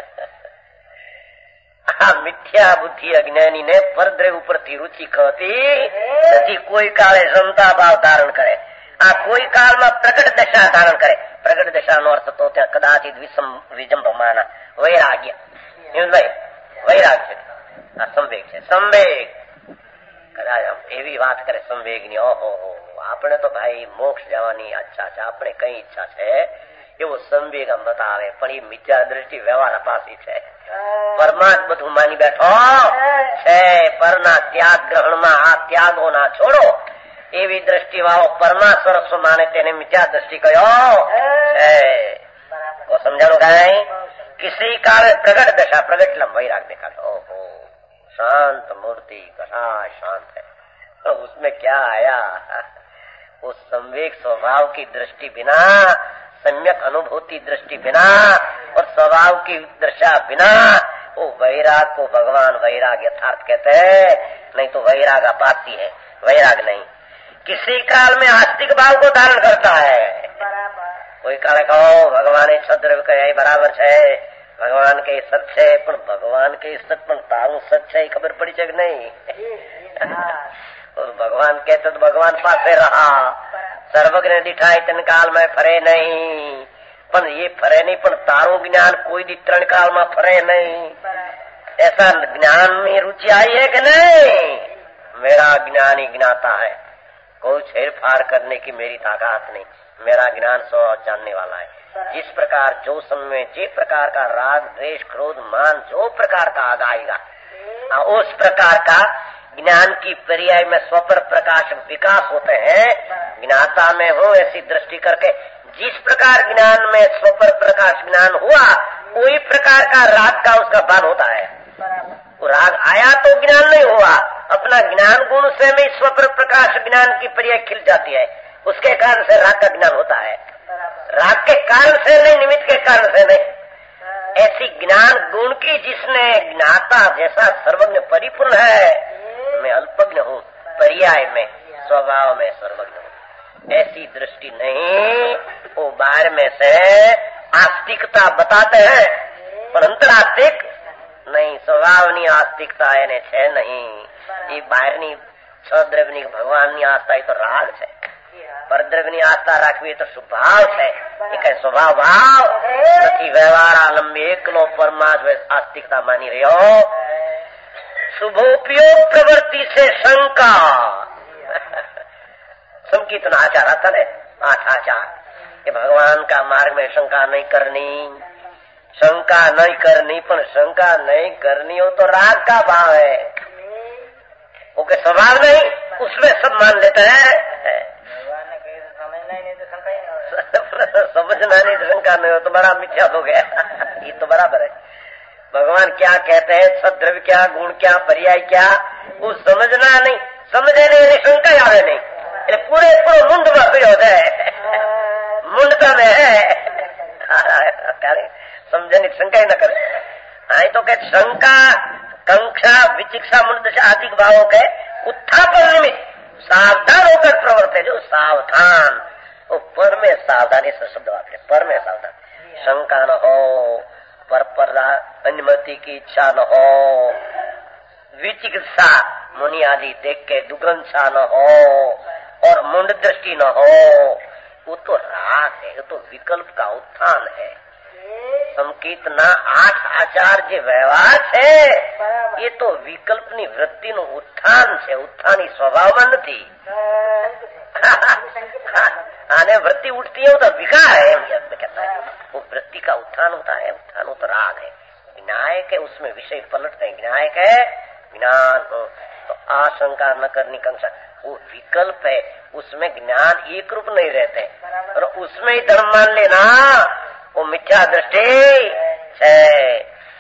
આ મિથ્યા બુદ્ધિ અજ્ઞાની ને પરદ્રવ્ય ઉપરથી રુચિ ખતી નથી, કોઈ કાળે ક્ષમતા ભાવ ધારણ કરે, આ કોઈ કાળમાં પ્રગટ દશા ધારણ કરે। પ્રગટ દશાનો અર્થ તો ત્યાં કદાચિત વિષમ વિજંભમાના વૈરાગ્ય, ભાઈ વૈરાગ છે, આ સંવેગ છે। સંવેગ કદાચ એવી વાત કરે સંવેગની, ઓહો આપણે તો ભાઈ મોક્ષ જવાની ઈચ્છા છે, આપણે કઈ ઈચ્છા છે એવો સંવેગ આમ બતાવે, પણ એ મિથ્યા દ્રષ્ટિ વ્યવહાર અપાસી છે। પરમાત્મા બધું માની બેઠો છે, પરના ત્યાગ ગ્રહણ માં આ ત્યાગો ના છોડો એવી દ્રષ્ટિ વાળો પરમાત્મા સ્વરૂપ માને તેને મિથ્યા દ્રષ્ટિ કયો છે। તો સમજાણું કાંઈ? किसी काल प्रगट दशा, प्रगट लम वैराग देखा था, ओहो शांत मूर्ति कहा शांत है, तो उसमें क्या आया? उस संवेग स्वभाव की दृष्टि बिना, सम्यक अनुभूति दृष्टि बिना और स्वभाव की दशा बिना वो वैराग को भगवान वैराग यथार्थ कहते हैं, नहीं तो वैराग अपाती है, वैराग नहीं। किसी काल में आस्तिक भाव को धारण करता है। कोई काले कहो भगवान छद्रव्य कहे बराबर है, भगवान के सच है, पण भगवान के सच पण तारू सच है खबर पड़ी है कि नहीं? और भगवान कहते तो भगवान पासे रहा, सर्वज्ञ दिठाई तन काल में फरे नहीं, पण ये फरे नहीं, पण तारू ज्ञान कोई दी त्रण काल में फरे नहीं। ऐसा ज्ञान में रुचि आई है कि नहीं? मेरा ज्ञान ही ज्ञाता है, कोई छेड़फाड़ करने की मेरी ताकत नहीं, मेरा ज्ञान सौ जानने वाला है। जिस प्रकार जो समय जिस प्रकार का राग द्वेष क्रोध मान जो प्रकार का आग आएगा, उस प्रकार का ज्ञान की पर्याय में स्वपर प्रकाश विकास होते हैं। ज्ञाता में हो ऐसी दृष्टि करके जिस प्रकार ज्ञान में स्वपर प्रकाश ज्ञान हुआ कोई प्रकार का राग का उसका बल होता है। वो राग आया तो ज्ञान नहीं हुआ, अपना ज्ञान गुण से में स्वप्र प्रकाश ज्ञान की पर्याय खिल जाती है, उसके कारण से राग का ज्ञान होता है। राग के कारण से नहीं, निमित्त के कारण से नहीं। ऐसी ज्ञान गुण की जिसने ज्ञाता जैसा सर्वज्ञ परिपूर्ण है, मैं अल्पज्ञ हूँ, पर्याय में स्वभाव में सर्वज्ञ हूँ, ऐसी दृष्टि नहीं। वो बाहर में से आस्तिकता बताते हैं पर अंतरास्तिक नहीं, स्वभावनी आस्तिकता એને છે નહીં। એ બહારની છદ્રવ્યની ભગવાનની આસ્થા એ તો રાગ છે, પરદ્રવ્યની આસ્થા રાખવી એ તો સ્વભાવ છે, એ કઈ સ્વભાવ ભાવ નથી। વ્યવહાર આલંબે એકલો પરમાત્મા આસ્તિકતા માની રહ્યો। શુભોપયોગ પ્રવૃત્તિ से शंका संकीर्तन आचार आता है, आठ आचार कि भगवान का मार्ग में शंका नहीं करनी, शंका नहीं करनी, पर शंका नहीं करनी हो तो राग का भाव है, वो के स्वभाव नहीं, उसमें सब मान लेते हैं। समझना नहीं तो शंका नहीं हो तो बड़ा मिथ्या हो गया। ये तो बराबर है। भगवान क्या कहते हैं, सद्रव्य क्या, गुण क्या, पर्याय क्या, वो समझना नहीं, समझे नहीं, शंका आवे नहीं, पूरे पूरे मुंड में होता है, मुंडता में है, समझे नहीं, शंका ही न करे। आई तो कहते शंका, कंक्षा, विचिक्षा, मुंड आदि भावों के उत्थापन निमित्त सावधान होकर प्रवृत्त है। जो सावधान, वो पर में सावधानी से शब्द वाक्य, पर में सावधान, शंका न हो, पर पर अनुमति की इच्छा न हो, विचिकित्सा मुनि आदि देख के दुर्गंसा न हो, और मुंड दृष्टि न हो, वो तो राग है, वो तो विकल्प का उत्थान है। संकीर्तना आठ आचार जे व्यवहार है, ये तो विकल्पनी वृत्ति નું ઉત્થાન છે, ઉત્થાની સ્વભાવમાં નથી। आने वृत्ति उठती है वो तो विकार है, कहता है वो वृत्ति का उत्थान होता है, उत्थान हो तो राग है। विनायक है, उसमें विषय पलटते हैं, विनायक है ज्ञान हो तो आशंका न करनी, कंक्षा वो विकल्प है, उसमें ज्ञान एक रूप नहीं रहते, और उसमें ही धर्म मान लेना वो मिथ्या दृष्टि है।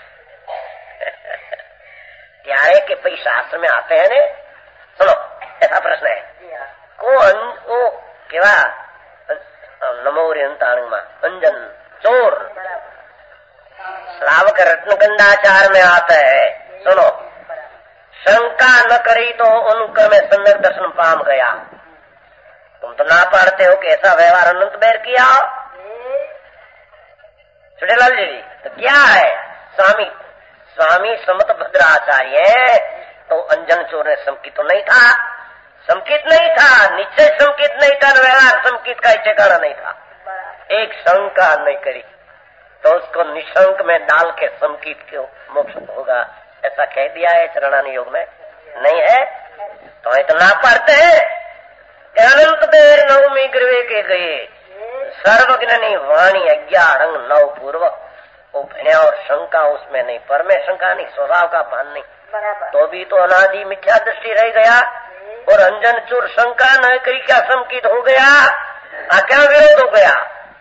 त्यारे के पई शास्त्र में आते हैं ने, सुनो ऐसा प्रश्न है को वो केवा नमोरी अंताणंग में अंजन चोर श्रावक रत्नगंडाचार में आता है। सुनो, शंका न करी तो उनका में सम्यक दर्शन पाम गया। तुम तो ना पढ़ते हो कि ऐसा व्यवहार अनंत बेर किया। छोटेलाल जी तो क्या है, स्वामी स्वामी समत भद्राचार्य तो अंजन चोर ने संकित तो नहीं था, संकित नहीं था, निश्चय संकित नहीं था, व्यवहार संकित का ठिकाना नहीं था। एक शंका नहीं करी तो उसको निशंक में डाल के संकित क्यों मोक्ष होगा, ऐसा कह दिया है चरणानी योग में, नहीं है तो इतना पढ़ते हैं कि अनंत देर नवमी गृह के गए सर्वज्ञनी वाणी अज्ञान नव पूर्व वो भण्या और शंका उसमें नहीं, पर में शंका नहीं, स्वभाव का भान नहीं, तो भी तो अनादि मिथ्या दृष्टि रह गया। और अंजन चोर शंका न करी क्या संकित हो गया, आ क्या विरोध हो गया।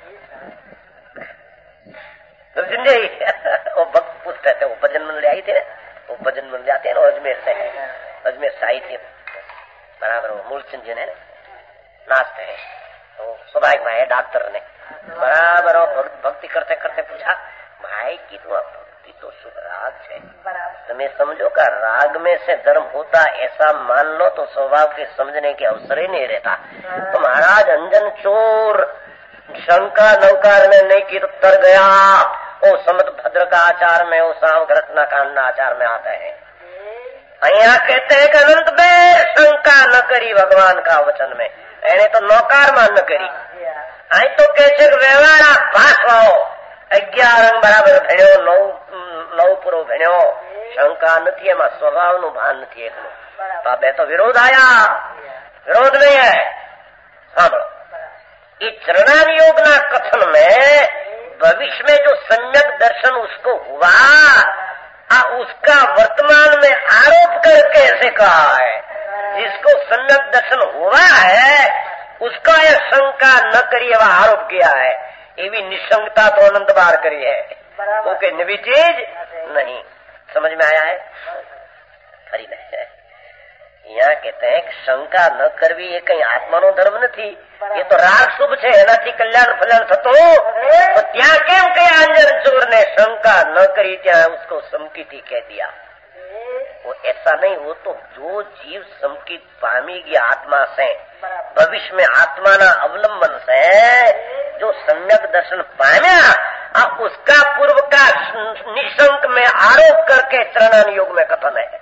तो जी वो भक्त पूछते थे, वो भजन मंडली आई थी ना, वो भजन मंडली आते हैं ना अजमेर से, अजमेर से आई थी बराबर, वो मूलचंद जी ने नाचते हैं, तो स्वाभाविक भाई डॉक्टर ने बराबर भक्ति करते करते पूछा, भाई की तो भक्ति तो शुभ राग है, तुम्हें समझो का राग में से धर्म होता ऐसा मान लो तो स्वभाव के समझने के अवसर ही नहीं रहता। तो महाराज अंजन चोर शंका नौकार ने नहीं की तो तर गया, वो समत भद्र का आचार में, वो सावक रत्ना कांड आचार में आता है। अहिया कहते हैं कि अनंत में शंका न करी भगवान का वचन में, एने तो नौकार मान न करी। आई तो कहे व्यवहार भाष आओ अग्यारंग बराबर भण्यो नौ नौ पुरो भण्यो, शंका નથી એમાં સ્વભાવનું ભાન નથી એકલું, તો બે તો વિરોધ આયા, વિરોધ नहीं है। સાંભળો, ये चरणान योग ना कथन में भविष्य में जो सम्यक दर्शन उसको हुआ आ, उसका वर्तमान में आरोप कर कैसे कहा है। जिसको सम्यक दर्शन हुआ है उसका यह शंका न करिए वह आरोप किया है, ये भी निशंकता तो अनंत बार करी है, वो के नवी चीज नहीं। समझ में आया है? खरी नहीं है। यहाँ कहते हैं कि शंका न करवी ये कहीं आत्मानो धर्म नहीं, ये तो राग शुभ है, एनाથી कल्याण फल्याण थतो। तो ત્યાં કેમ કે અંજન ચોર ने शंका न करी, ત્યાં उसको समकिति कह दिया। वो ऐसा नहीं, वो तो जो जीव समकित पामी गया आत्मा से, भविष्य में आत्मा ना अवलंबन से जो सम्यक दर्शन पाया, अब उसका पूर्व का निशंक में आरोप करके चरणान योग में कथन है।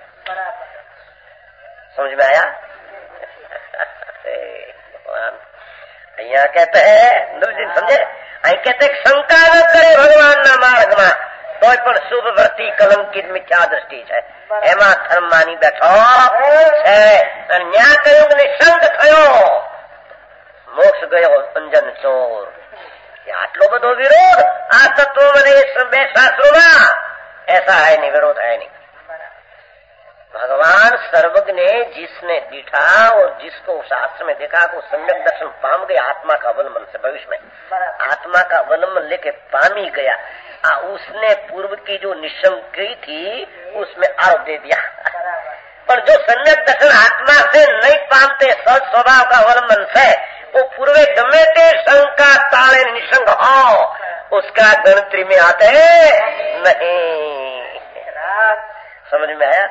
समझ में आया? भगवान यहाँ कहते हैं, समझे, અહીં कहते शंका न करे भगवान ना मार्ग में तो पण शुभ वर्ती कलंकित मिथ्या दृष्टि है, एमा धर्म मानी बैठो है। न्या कहो निशंक थयो, मोक्ष गयो अंजन चोर। आटलो बधो विरोध आ तत्व बे शास्त्रों में ऐसा है नहीं, विरोध है नहीं। भगवान सर्वज्ञ ने जिसने दीठा और जिसको शास्त्र में देखा को सम्यक दर्शन पाम गया आत्मा का अवलंबन से, भविष्य में आत्मा का अवलंबन लेके पामी गया, आ, उसने पूर्व की जो निशंकी थी उसमें आरोप दे दिया। पर जो सम्यक दर्शन आत्मा से नहीं पामते सद स्वभाव का अवलंबन से, वो पूर्वे गमे ते शंका ताले निशंक हो, उसका गणतरी में आते नहीं। समझ में आया?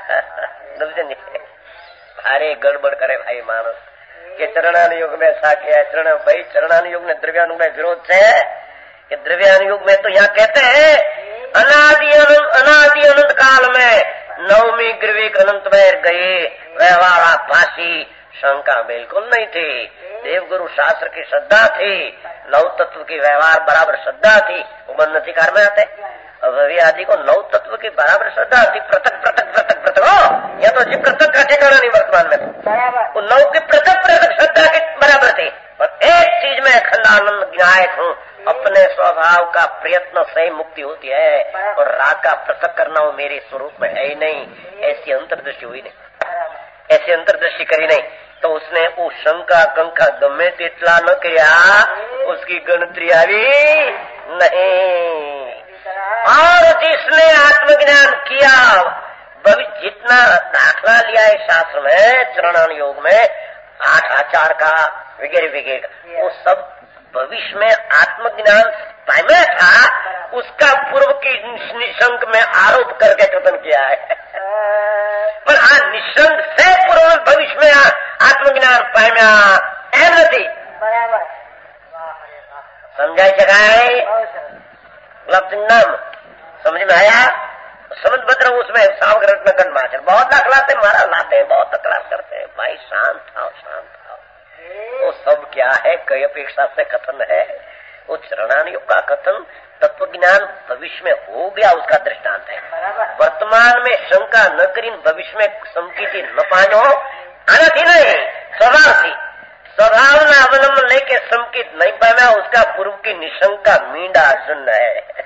अरे गड़बड़ करे भाई मानस के चरणान युग में ऐसा किया, चरण भाई चरणान युग ने द्रव्यानुग में विरोध से, कि द्रव्यानुग में तो यहाँ कहते हैं अनादि अनंत अनादि अनंत काल में नवमी ग्रीविक अनंत में गए व्यवहार भाषी शंका बिल्कुल नहीं थी। देवगुरु शास्त्र की श्रद्धा थी, नव तत्व की व्यवहार बराबर श्रद्धा थी, वो बंद अधिकार में आते। अभी आदि को नव तत्व की बराबर श्रद्धा थी, पृथक पृथक पृथक पृथक हो, या तो जी पृथक का ठिकाना नहीं वर्तमान में, वो नव की पृथक पृथक श्रद्धा के बराबर थी। और एक चीज में अखंडानंद ज्ञायक हूँ, अपने स्वभाव का प्रयत्न से ही मुक्ति होती है, और राग का पृथक करना वो मेरे स्वरूप में है ही नहीं, ऐसी अंतर्दृष्टि हुई नहीं, ऐसी अंतर्दृष्टि करी नहीं। तो उसने वो शंका कंका गमे तेटला न किया, उसकी गणतरी आई नहीं। और जिसने आत्मज्ञान किया, जितना दाखला लिया है शास्त्र में चरणान योग में आठ आचार का वगैरह वगैरह, वो सब भविष्य में आत्मज्ञान पाया था, उसका पूर्व की निशंक में आरोप करके कथन किया है। पर आ निशंक से पूर्व भविष्य में आत्मज्ञान पाया एम नहीं, समझाई शकाय नाम समझ में आया? समझ बदर उसमें सावग्र रत्नकंड माचर बहुत दाखलाते मारा लाते बहुत तकरार करते हैं, भाई शांत थाओ शांत थाओ। वो सब क्या है, कई अपेक्षा से कथन है, वो चरणानियों का कथन तत्व ज्ञान भविष्य में हो गया उसका दृष्टांत है। वर्तमान में शंका न करी भविष्य में संकीति न पानो आना थी नहीं, स्वभाव थी, स्वभाव न अवलंबन लेके संकित नहीं पाना, उसका पूर्व की निशंका मींडा सुन है।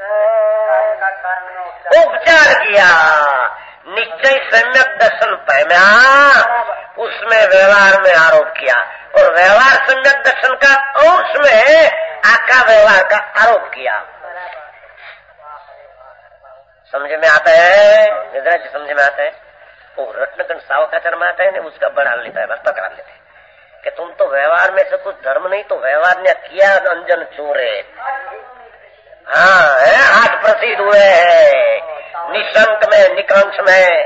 उपचार किया, निश्चय सम्यक दर्शन पाया, उसमें व्यवहार में आरोप किया, और व्यवहार सम्यक दर्शन का अंश में आका व्यवहार का आरोप किया। समझ में आता है? निद्राज समझ में आता है? वो रत्नकंड सावकाचार में आता है ना, उसका बढ़ा लेता है, वर्ता करा लेते हैं कि तुम तो व्यवहार में से कुछ धर्म नहीं, तो व्यवहार ने किया अंजन चोरे। हाँ है, आठ प्रसिद्ध हुए हैं निशंक में निकांश में।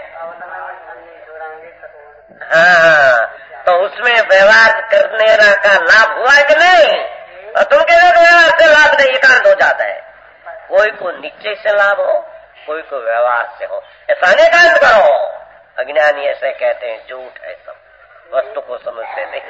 हाँ, तो उसमें व्यवहार करने का लाभ हुआ है कि नहीं? और तुम कह रहे व्यवहार से लाभ नहीं, एकांत हो जाता है। कोई को निश्चय से लाभ हो, कोई को व्यवहार से हो, ऐसा नहीं एकांत करो। अज्ञानी ऐसे कहते हैं, झूठ है सब, वस्तु को समझते नहीं।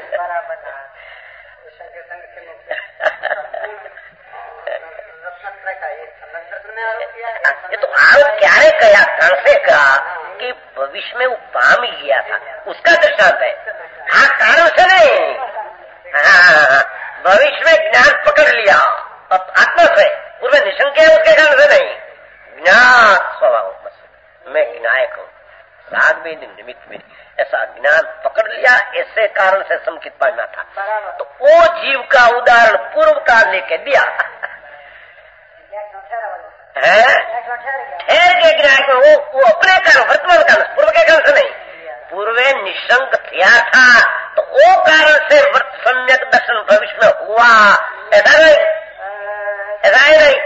ये तो आरोप क्या है कया कौन से का कि भविष्य में वो पाम ही गया था, उसका दृष्टांत है। हाँ, कारण से नहीं, हाँ, भविष्य में ज्ञान पकड़ लिया आत्मा से, पूर्व निशंक है उसके कारण से नहीं, ज्ञान स्वभाव मैं ज्ञायक हूँ, राग भी निमित्त भी, ऐसा ज्ञान पकड़ लिया, ऐसे कारण से संकित पाना था। तो वो जीव का उदाहरण पूर्व काल लेके दिया है, ठहर के ज्ञान को वो, वो अपने कारण वर्तमान काल, पूर्व के कारण से नहीं, पूर्वे निशंक थिया था तो वो कारण से वर्त सम्यक दर्शन भविष्य में हुआ, ऐसा नहीं, ऐसा है नहीं।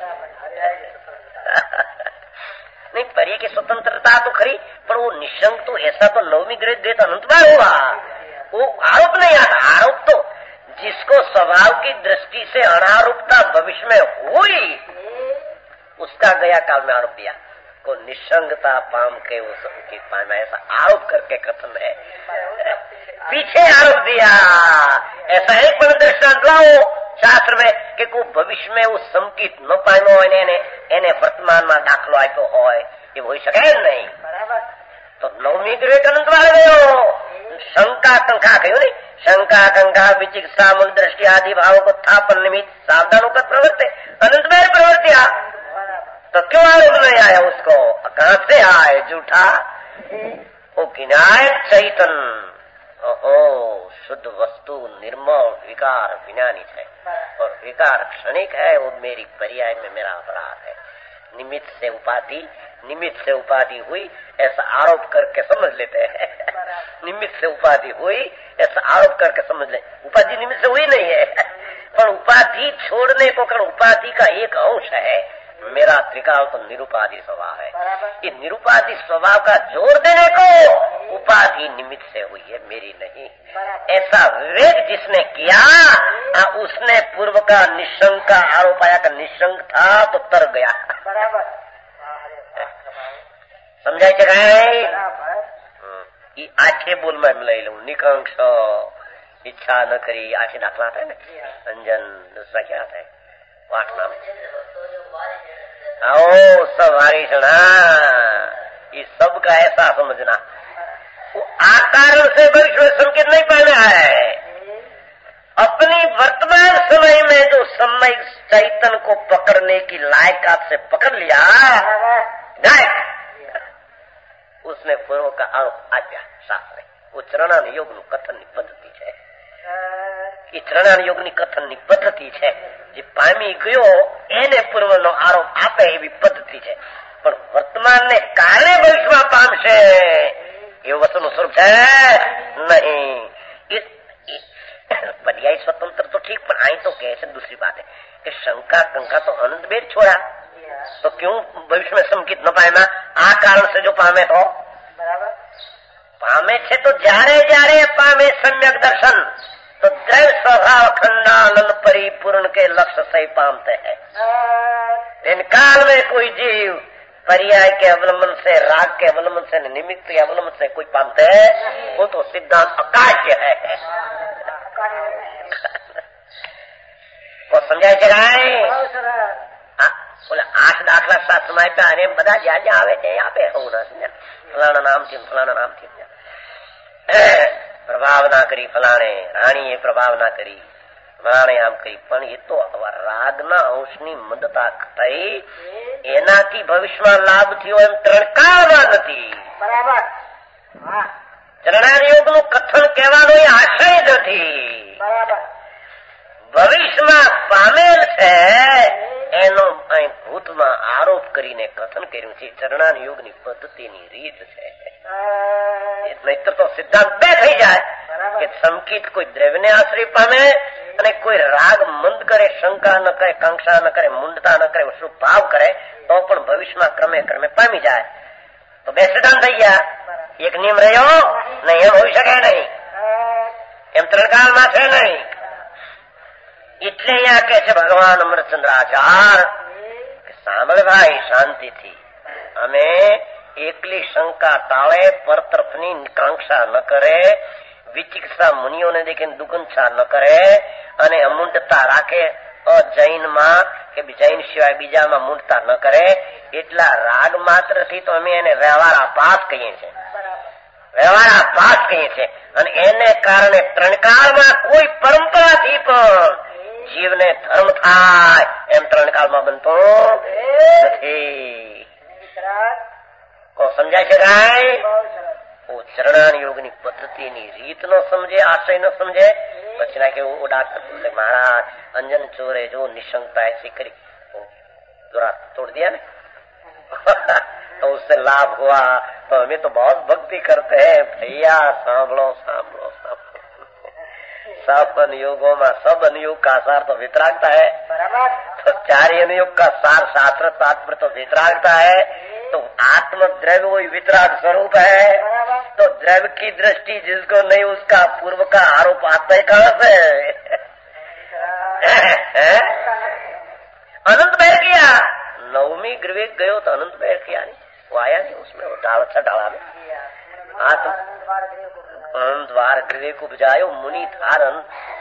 नहीं, पर्य की स्वतंत्रता तो खरी, पर वो निशंक तो ऐसा तो नवमी ग्रेड दे तो अनंत बार हुआ। वो आरोप नहीं आता, आरोप तो जिसको स्वभाव की दृष्टि से अनारूपता भविष्य में हुई उसका गया काल में आरोप दिया को निसंगता पाम के वो सबकी पाना, ऐसा आरोप करके कथन है, पीछे आरोप दिया। ऐसा एक पण दृष्टांत लाओ शास्त्र में कि को भविष्य में वो संकित न पाम्यो હોય એને એને વર્તમાનમાં દાખલો આપ્યો હોય, એ હોઈ શકે નહીં। તો નવમી ગ્રેટ અનંત વાળ ગયો, શંકા કંકા કહ્યું નહીં, शंका कंका विचिकित्सा मूल दृष्टि आदि भाव को स्थापन निमित्त सावधान होकर प्रवर्ते, अनंत में प्रवर्तिया तो क्यों आरोप नहीं आया उसको, कहां से आए झूठा, वो विनायक चैतन, ओहो शुद्ध वस्तु निर्मल विकार विज्ञानित है और विकार क्षणिक है, वो मेरी पर्याय में मेरा अपराध है। निमित्त से उपाधि, निमित्त से उपाधि हुई ऐसा आरोप करके समझ लेते हैं। निमित्त से उपाधि हुई ऐसा आरोप करके समझ ले, उपाधि निमित्त से हुई नहीं है, पर उपाधि छोड़ने को कारण उपाधि का एक अंश है। मेरा त्रिकाल तो निरुपाधि स्वभाव है, ये निरुपाधि स्वभाव का जोर देने को उपाधि निमित्त से हुई है, मेरी नहीं। ऐसा विवेक जिसने किया उसने पूर्व का निशंक का आरोप आया का निशंक था तो तर गया। समझाय છે કાંઈ? ઈ આઠે બોલમાં લઈ લઉં, નિકાંક્ષ ઈચ્છા ન કરી, આઠે દાખલા થાય ને, અંજન दूसरा क्या आता है, आठ नाम आओ सब हरीशना, ये सब का ऐसा समझना, वो आकारण से भविष्य में संकेत नहीं पाना है। अपनी वर्तमान समय में जो समय चैतन को पकड़ने की लायकात से पकड़ लिया गायक, उसने पूर्व का आरोप आ गया शास्त्र। वो चरणान योग नु कथन ની પદ્ધતિ છે, એ ચરણાન योग ની કથન ની પદ્ધતિ છે, જે પામી ગયો એને પૂર્વનો આરોપ આપે એવી પદ્ધતિ છે, પણ વર્તમાનને કારણે ભવિષ્યમાં પામશે એવું વસ્તુનું સ્વરૂપ છે નહીં। पर्याय स्वतंत्र तो ठीक, पर आई तो कैसे दूसरी बात है कि शंका कंका तो अनंत बेद छोड़ा तो क्यों भविष्य में संकित न पाएगा, आ कारण से जो पामे तो पामे छे तो जारे जारे पामे सम्यक दर्शन तो दैव स्वभाव खंडानंद परिपूर्ण के लक्ष्य सही पामते हैं। इन काल में कोई जीव पर्याय के अवलंबन से, राग के अवलंबन से, निमित्त के अवलंबन से कोई पामते है, वो तो सिद्धांत अकाश्य है। वो समझाय છે કાંઈ? बोले आठ दाखला सात समय पे आने बता ज्या ज्या आवे थे यहाँ पे हो ना समझा, फलाना नाम थी फलाना नाम थी, प्रभाव ना करी फलाने रानी ये प्रभाव ना करी फलाने आम करी, पण ये तो राग ना अंश नी मदता थई एनाथी भविष्य में लाभ थयो एम त्रणकाळमां नथी। बराबर चरणान योग नु कथन कहेવાનો એ આશય નથી। બરાબર ભવિષ્યમાં પામેલ છે એનો અહીં ભૂતમાં આરોપ કરીને કથન કર્યું છે। ચરણાન યોગની પદ્ધતિની રીત છે, નહીતર તો સિદ્ધાંત બે થઈ જાય કે સંકિત કોઈ દ્રવ્યને આશ્રય પામે અને કોઈ રાગ મંદ કરે, શંકા ન કરે, કાંક્ષા ન કરે, મુંડતા ન કરે, શું ભાવ કરે તો પણ ભવિષ્યમાં ક્રમે ક્રમે પામી જાય। તો બે સિદ્ધાંત થઈ ગયા, એક નિયમ રહ્યો નહીં, એમ હોઈ શકે નહીં, એમ ત્રણકાળમાં છે નહીં। એટલે અહીંયા કે છે ભગવાન અમરચંદ્રાચાર કે સાંભળે ભાઈ શાંતિથી, અમે એકલી શંકા ટાળે, પર તરફની કાંક્ષા ન કરે, વિચિકિત્સા મુનિઓને દેખીને દુગંછા ન કરે અને અમૂંઢતા રાખે, અજૈનમાં કે જૈન સિવાય બીજામાં મૂંઢતા ન કરે, એટલા રાગ માત્રથી તો અમે એને વ્યવહારા પાસ કહીએ છીએ, વ્યવહારા પાસ કહીએ છીએ। અને એને કારણે ત્રણકાળમાં કોઈ પરંપરાથી પણ જીવને ધર્મ થાય એમ ત્રણકાળમાં બનતો નથી। को समझाय છે કાંઈ? वो चरणान योगनी पद्धतिनी રીત નો સમજે, આશય નો સમજે, પછી ના કે वो डॉक्टर बोले महाराज अंजन चोरे जो निशंकता ऐसी करी, जोरा तोड़ दिया ने तो उससे लाभ हुआ। तो हमें तो बहुत भक्ति करते हैं भैया, सांभळो सांभळो सांभळो। सब अनुयोगों में सब अनुयोग का सार तो वितरागता है, तो चार अनुयोग का सार शास्त्र तात्पर्य तो वितरागता है। तो आत्म द्रव्य वही वितराग स्वरूप है। तो द्रव्य की दृष्टि जिसको नहीं उसका पूर्व का आरोप आता है कहाँ से? अनंत बैठ किया नवमी गृह गयो तो अनंत बैठ किया नहीं, वो आया नहीं उसमें, वो डाल अच्छा डाला में आत्म अनंत बार गृह को बुझायो मुनि धारन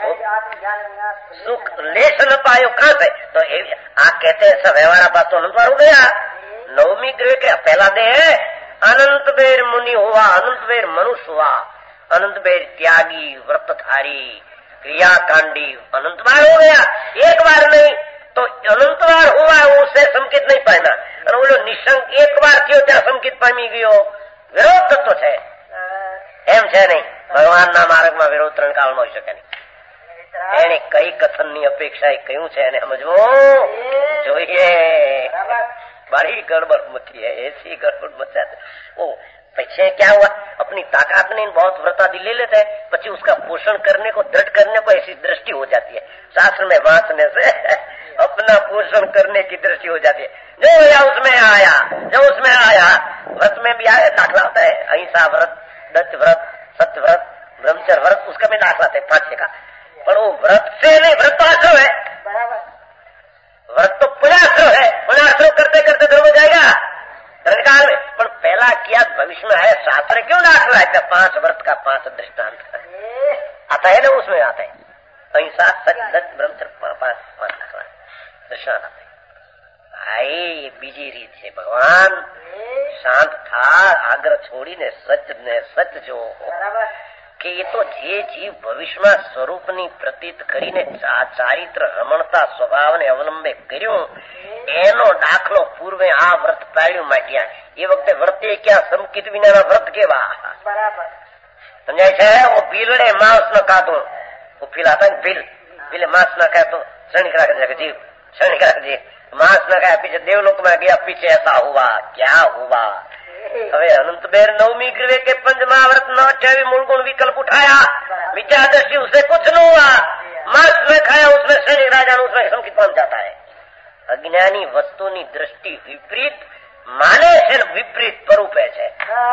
सुख लेस न पायो। कहाँ से? तो आप कहते हैं सब व्यवहार बात तो अनंत बार हो गया। नवमी गृह क्या पहला दे है? अनंत बेर मुनि हुआ, अनंत बेर मनुष्य हुआ, अनंत बेर त्यागी व्रतधारी क्रियाकांडी अनंत बार हो गया। एक बार नहीं तो अनंत बार हुआ, उससे संकेत नहीं पाना। और बोलो निशंक एक बार क्यों ત્યાં સંકેત પામી ગયો? વિરોધ તત્વ છે એમ છે નહીં। ભગવાનના માર્ગમાં વિરોધ ત્રણ કાળમાં હોઈ શકે નહીં। એને કઈ કથનની અપેક્ષા એ કયું છે એને સમજવું જોઈએ। बड़ी गड़बड़ मची है, ऐसी गड़बड़ मचा। वो पीछे क्या हुआ? अपनी ताकत नहीं बहुत व्रतादि ले लेते हैं, पची उसका पोषण करने को दृढ़ करने को ऐसी दृष्टि हो जाती है। शास्त्र में वांचने से अपना पोषण करने की दृष्टि हो जाती है। जो या उसमें आया, जो उसमें आया व्रत में भी आया दाखला होता है, अहिंसा व्रत, दत्त व्रत, सत्य व्रत, ब्रह्मचर्य व्रत, उसका भी दाखला है पांच का। पर वो व्रत से नहीं, व्रत तो आश्रम है, व्रत तो पुण्याश्रम है, पुण्याश्रम करते करते धर्म हो जाएगा धर्मकाल में। पर पहला किया भविष्य में है, शास्त्र क्यों दाखला है? पांच व्रत का पांच दृष्टांत आता है ना, उसमें आता है अहिंसा सत्य दत्त ब्रह्मचर्य पांच पांच दाखला दृष्टांत आता है। भाई बीजी रीत है, भगवान शांत था, आग्रह छोड़ी ने सच ने सच जो કે એ તો જે જીવ ભવિષ્યમાં સ્વરૂપની પ્રતીત કરીને ચારિત્ર રમણતા સ્વભાવને અવલંબે કર્યું એનો દાખલો પૂર્વે આ વ્રત પાડ્યું માટ્યા। એ વખતે વ્રતે ક્યાં સંકિત વિનાના વ્રત કેવા સમજાય છે? वो ભીલડે માંસ ન ખાતું, वो ભીલ હતા ને ભીલ, ભીલે માંસ ન ખાતું, ક્ષણિક રાખે જીવ, ક્ષણિક રાખે જીવ, માંસ ન ખાया पीछे देवलोक में गया, पीछे ऐसा हुआ, क्या हुआ? હવે अनंत बेर नवमी गृह के पंचमहाव्रत न अठावी मूल गुण विकल्प उठाया, विचार दृष्टि उससे कुछ न हुआ, मांस में खाया उसमें शरीर राजा उसमें संकित बन जाता है। अज्ञानी वस्तुनी दृष्टि विपरीत माने છે, विपरीत स्वरूपे છે।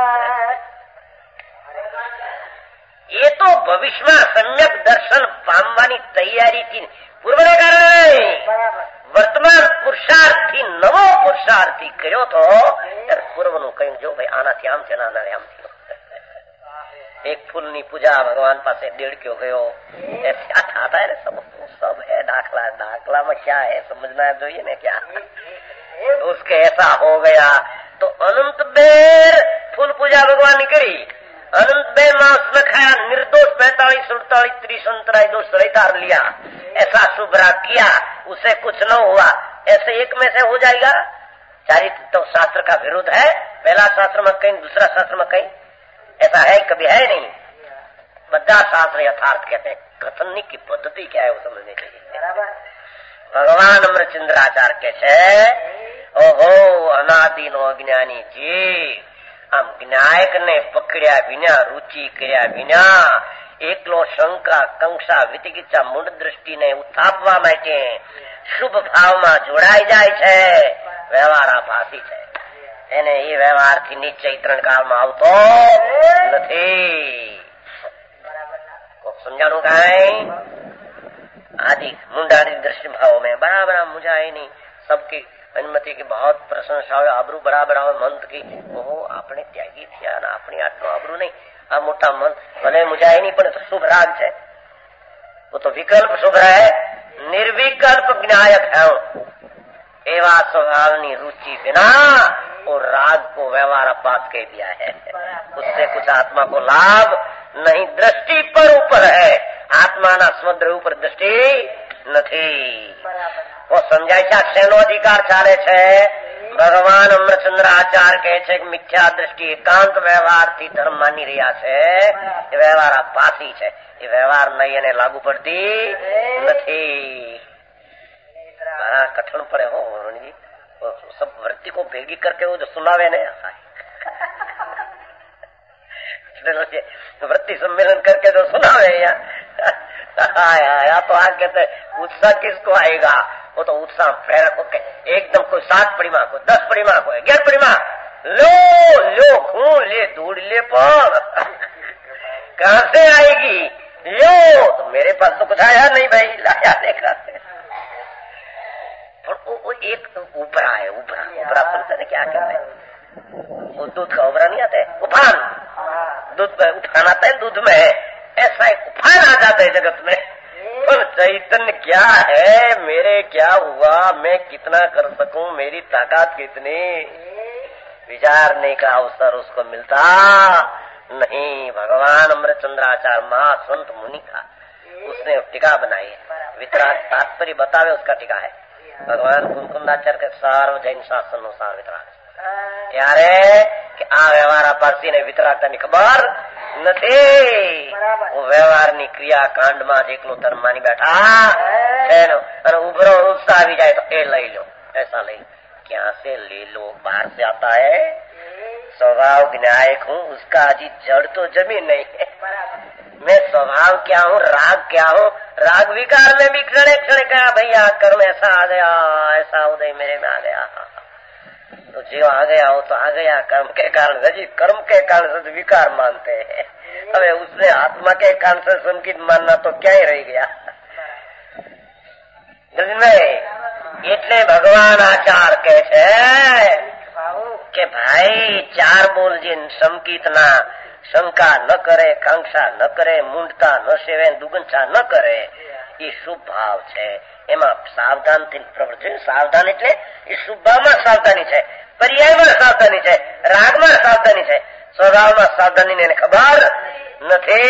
એ તો ભવિષ્યમાં સમ્યક દર્શન પામવાની તૈયારીથી પૂર્વને કારણે વર્તમાન પુરુષાર્થી નવો પુરુષાર્થી કર્યો તો પૂર્વનું કહ્યું જો ભાઈ આનાથી આમ છે આના આમ થયો। एक फूलनी पूजा भगवान पास डेढ़ क्यों गयो, ऐसे आता है ना, सब सब है दाखला, दाखला में क्या है समझना चाहिए ना क्या। तो उसके ऐसा हो गया तो अनंत बेर फूल पूजा भगवान ने करी, अनंत बेर मांस न खाया, निर्दोष पैंतालीस सुड़तालीस त्रीस अंतराय दोष तार लिया, ऐसा शुभ्रा किया, उसे कुछ न हुआ, ऐसे एक में से हो जाएगा। चारित्र तो शास्त्र का विरोध है, पहला शास्त्र में कहीं दूसरा शास्त्र में कहीं, ऐसा है कभी है नहीं। बद्दा शास्त्र यथार्थ कहते हैं, कथननी की पद्धति क्या है वो समझनी चाहिए। भगवान अमरचंद्राचार्य के छे ओहो अनादि नो अज्ञानी जीव आम ज्ञायक ने पकड़्या विना, रुचि कर्या विना, एकलो शंका कंक्षा वितिकिच्छा मूળ दृष्टि ने उत्थापवा માટે શુભ ભાવમાં જોડાઈ જાય છે, વ્યવહાર આભાસી છે, એને એ વ્યવહારથી નિશ્ચય ત્રણ કાળમાં આવતો નથી। સમજાણું કાંઈ? आदि मुंडानी दृष्टि भाव में बराबर मुझाए नहीं, सबकी अनुमति की बहुत प्रशंसा हो, आबरू बराबर આવે મંત की ઓહો આપણે ત્યાગી થયા ને આપણી આટલું આબरू નહીં, આ મોટા મંત ભલે મુજાય નહીં પણ શુભ રાગ છે, वो तो विकल्प शुभ है, निर्विकल्प ज्ञायक है, एवा स्वभावनी रुचि बिना और राग को व्यवहार पास कह दिया है, उससे कुछ आत्मा को लाभ नहीं, दृष्टि पर ऊपर है, आत्मा ना स्वद्र ऊपर दृष्टि નથી। वो समझाय છે શેનો અધિકાર ચાલે છે? ભગવાન અમરચંદ્ર આચાર્ય કહે છે કે મિથ્યા દૃષ્ટિ એકાંત વ્યવહારથી ધર્મ માની રહ્યા છે, એ વ્યવહાર પાસી છે, એ વ્યવહાર નહીં એને લાગુ પડતી નથી। કઠણ પડે હો રણજી, सब वृत्ति को भेगी करके वो जो सुनावे नहीं आता है वृत्ति सम्मेलन करके जो सुनावे या या तो आगे कहते उत्साह किसको आएगा? वो तो उत्साह प्रेरक होके एकदम कोई सात परिमा को दस परिमा को ग्यारह परिमा लो लो खून ले दूड़ ले पर कहां से आएगी? लो तो मेरे पास तो कुछ आया नहीं भाई, लाया देखा वो, वो एक उभरा है, उभरा उभरा बोलते ना क्या कहते हैं वो दूध का उभरा नहीं आता है, उफान, दूध में उफान आता है दूध में, ऐसा एक उफान आ जाता है जगत में। पर चैतन्य क्या है, मेरे क्या हुआ, मैं कितना कर सकूं, मेरी ताकत कितनी, विचारने का अवसर उसको मिलता नहीं। भगवान अमृतचंद्राचार्य महासंत मुनि का उसने टीका बनाई है, वितराग तात्पर्य बतावे उसका टीका है। भगवान कुंकुंदाचार्य के सार्वजनिक शास्त्र अनुसार वितराग यारे कि आ व्यवहार परसी ने वितराग ની ખબર નથી, वो વ્યવહારની ક્રિયાકાંડમાં જેટલો ધર્મ માની બેઠા એનો અને ઉભરો ઉત્સાહ આવી જાય તો એ લઈ લો, ऐसा ले क्या से ले लो, बाहर से आता है, स्वभाव ज्ञायक हूँ, उसका अजी जड़ तो जमी नहीं है। मैं स्वभाव क्या हूँ, राग क्या हूँ, राग विकार में भी क्षण क्षण क्या भैया कर्म ऐसा आ गया, ऐसा उदय मेरे में आ गया, तो जीव आ गया हो तो आ गया, कर्म के कारण जी कर्म के कारण से विकार मानते हैं। अबे उसने आत्मा के कारण से संकित मानना तो क्या ही रह गया। એટલે ભગવાન આચાર કે છે કે ભાઈ ચાર બોલ જીન સંકિત ના શંકા ન કરે, કાંક્ષા ન કરે, મૂંઢતા ન સેવે, દુગંછા ન કરે, એ શુભ ભાવ છે। એમાં સાવધાનથી પ્રવૃત્તિ, સાવધાન એટલે એ શુભ ભાવમાં સાવધાની છે, પર્યાયમાં સાવધાની છે, રાગમાં સાવધાની છે, સ્વભાવમાં સાવધાની ને ખબર નથી।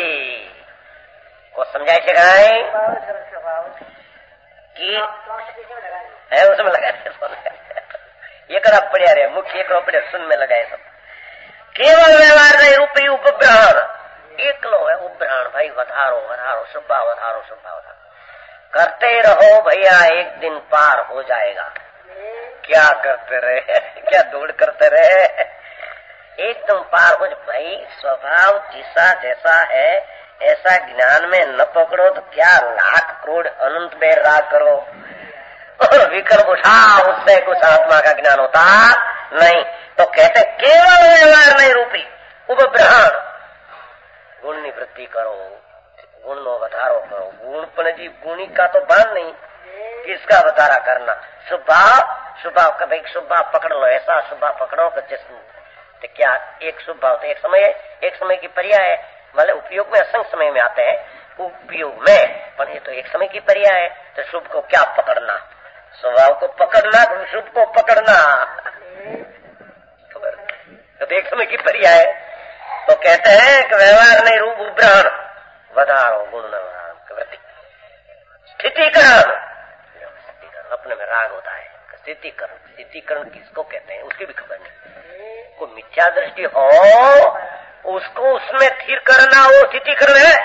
को समझाय છે કાંઈ कि है उसमें लगाए ये करा पड़िया रे मुख्य एक पड़े सुन में लगाए सब केवल व्यवहार नहीं रूपी उपग्रहण एकलो है उपग्रहण भाई वधारो वधारो सुबह वधारो सुबह वधारो करते रहो भैया, एक दिन पार हो जाएगा। क्या करते रहे क्या दौड़ करते रहे, एकदम पार हो जाए भाई। स्वभाव जिसा जैसा है ऐसा ज्ञान में न पकड़ो तो क्या लाख करोड़ अनंत बेर राग करो और विकल्प उठा, उससे कुछ आत्मा का ज्ञान होता नहीं। तो कहते केवल व्यवहार नहीं रूपी उपग्रहण गुण निवृत्ति करो, गुण नो वधारो करो। गुण पण जी गुणी का तो भान नहीं, किसका वधारा करना। स्वभाव स्वभाव का भाई स्वभाव पकड़ लो, ऐसा स्वभाव पकड़ो कि जिस तो क्या एक स्वभाव तो एक समय एक समय की पर्याय है, मतलब उपयोग में असंग समय में आते हैं, उपयोग में पर ये तो एक समय की पर्याय है। तो शुभ को क्या पकड़ना, स्वभाव को पकड़ना, शुभ को पकड़ना, तो एक समय की पर्याय है। तो कहते हैं कि व्यवहार नहीं रूप उभ्रहण वधारो गुण वृत्ति स्थितिकरण, अपने में राग होता है स्थितिकरण। स्थितिकरण किसको कहते हैं उसकी भी खबर नहीं। को मिथ्या दृष्टि हो उसको उसमें स्थिर करना वो स्थितिकरण है।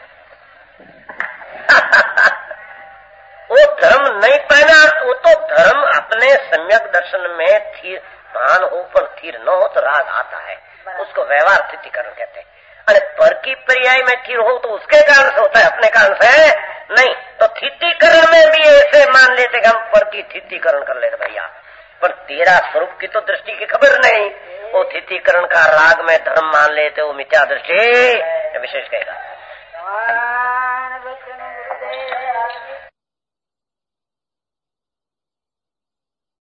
वो धर्म नहीं पाना, वो तो धर्म अपने सम्यक दर्शन में स्थिर भान हो पर स्थिर न हो तो राग आता है, उसको व्यवहार स्थितिकरण कहते हैं। अरे पर की पर्याय में स्थिर हो तो उसके कारण से होता है, अपने कारण से नहीं। तो स्थितिकरण में भी ऐसे मान लेते कि हम पर की स्थितिकरण कर लेते भैया, पर तेरा स्वरूप की तो दृष्टि की खबर नहीं। वो स्थितिकरण का राग में धर्म मान लेते, वो मिथ्या दृष्टि विशेष कहेगा।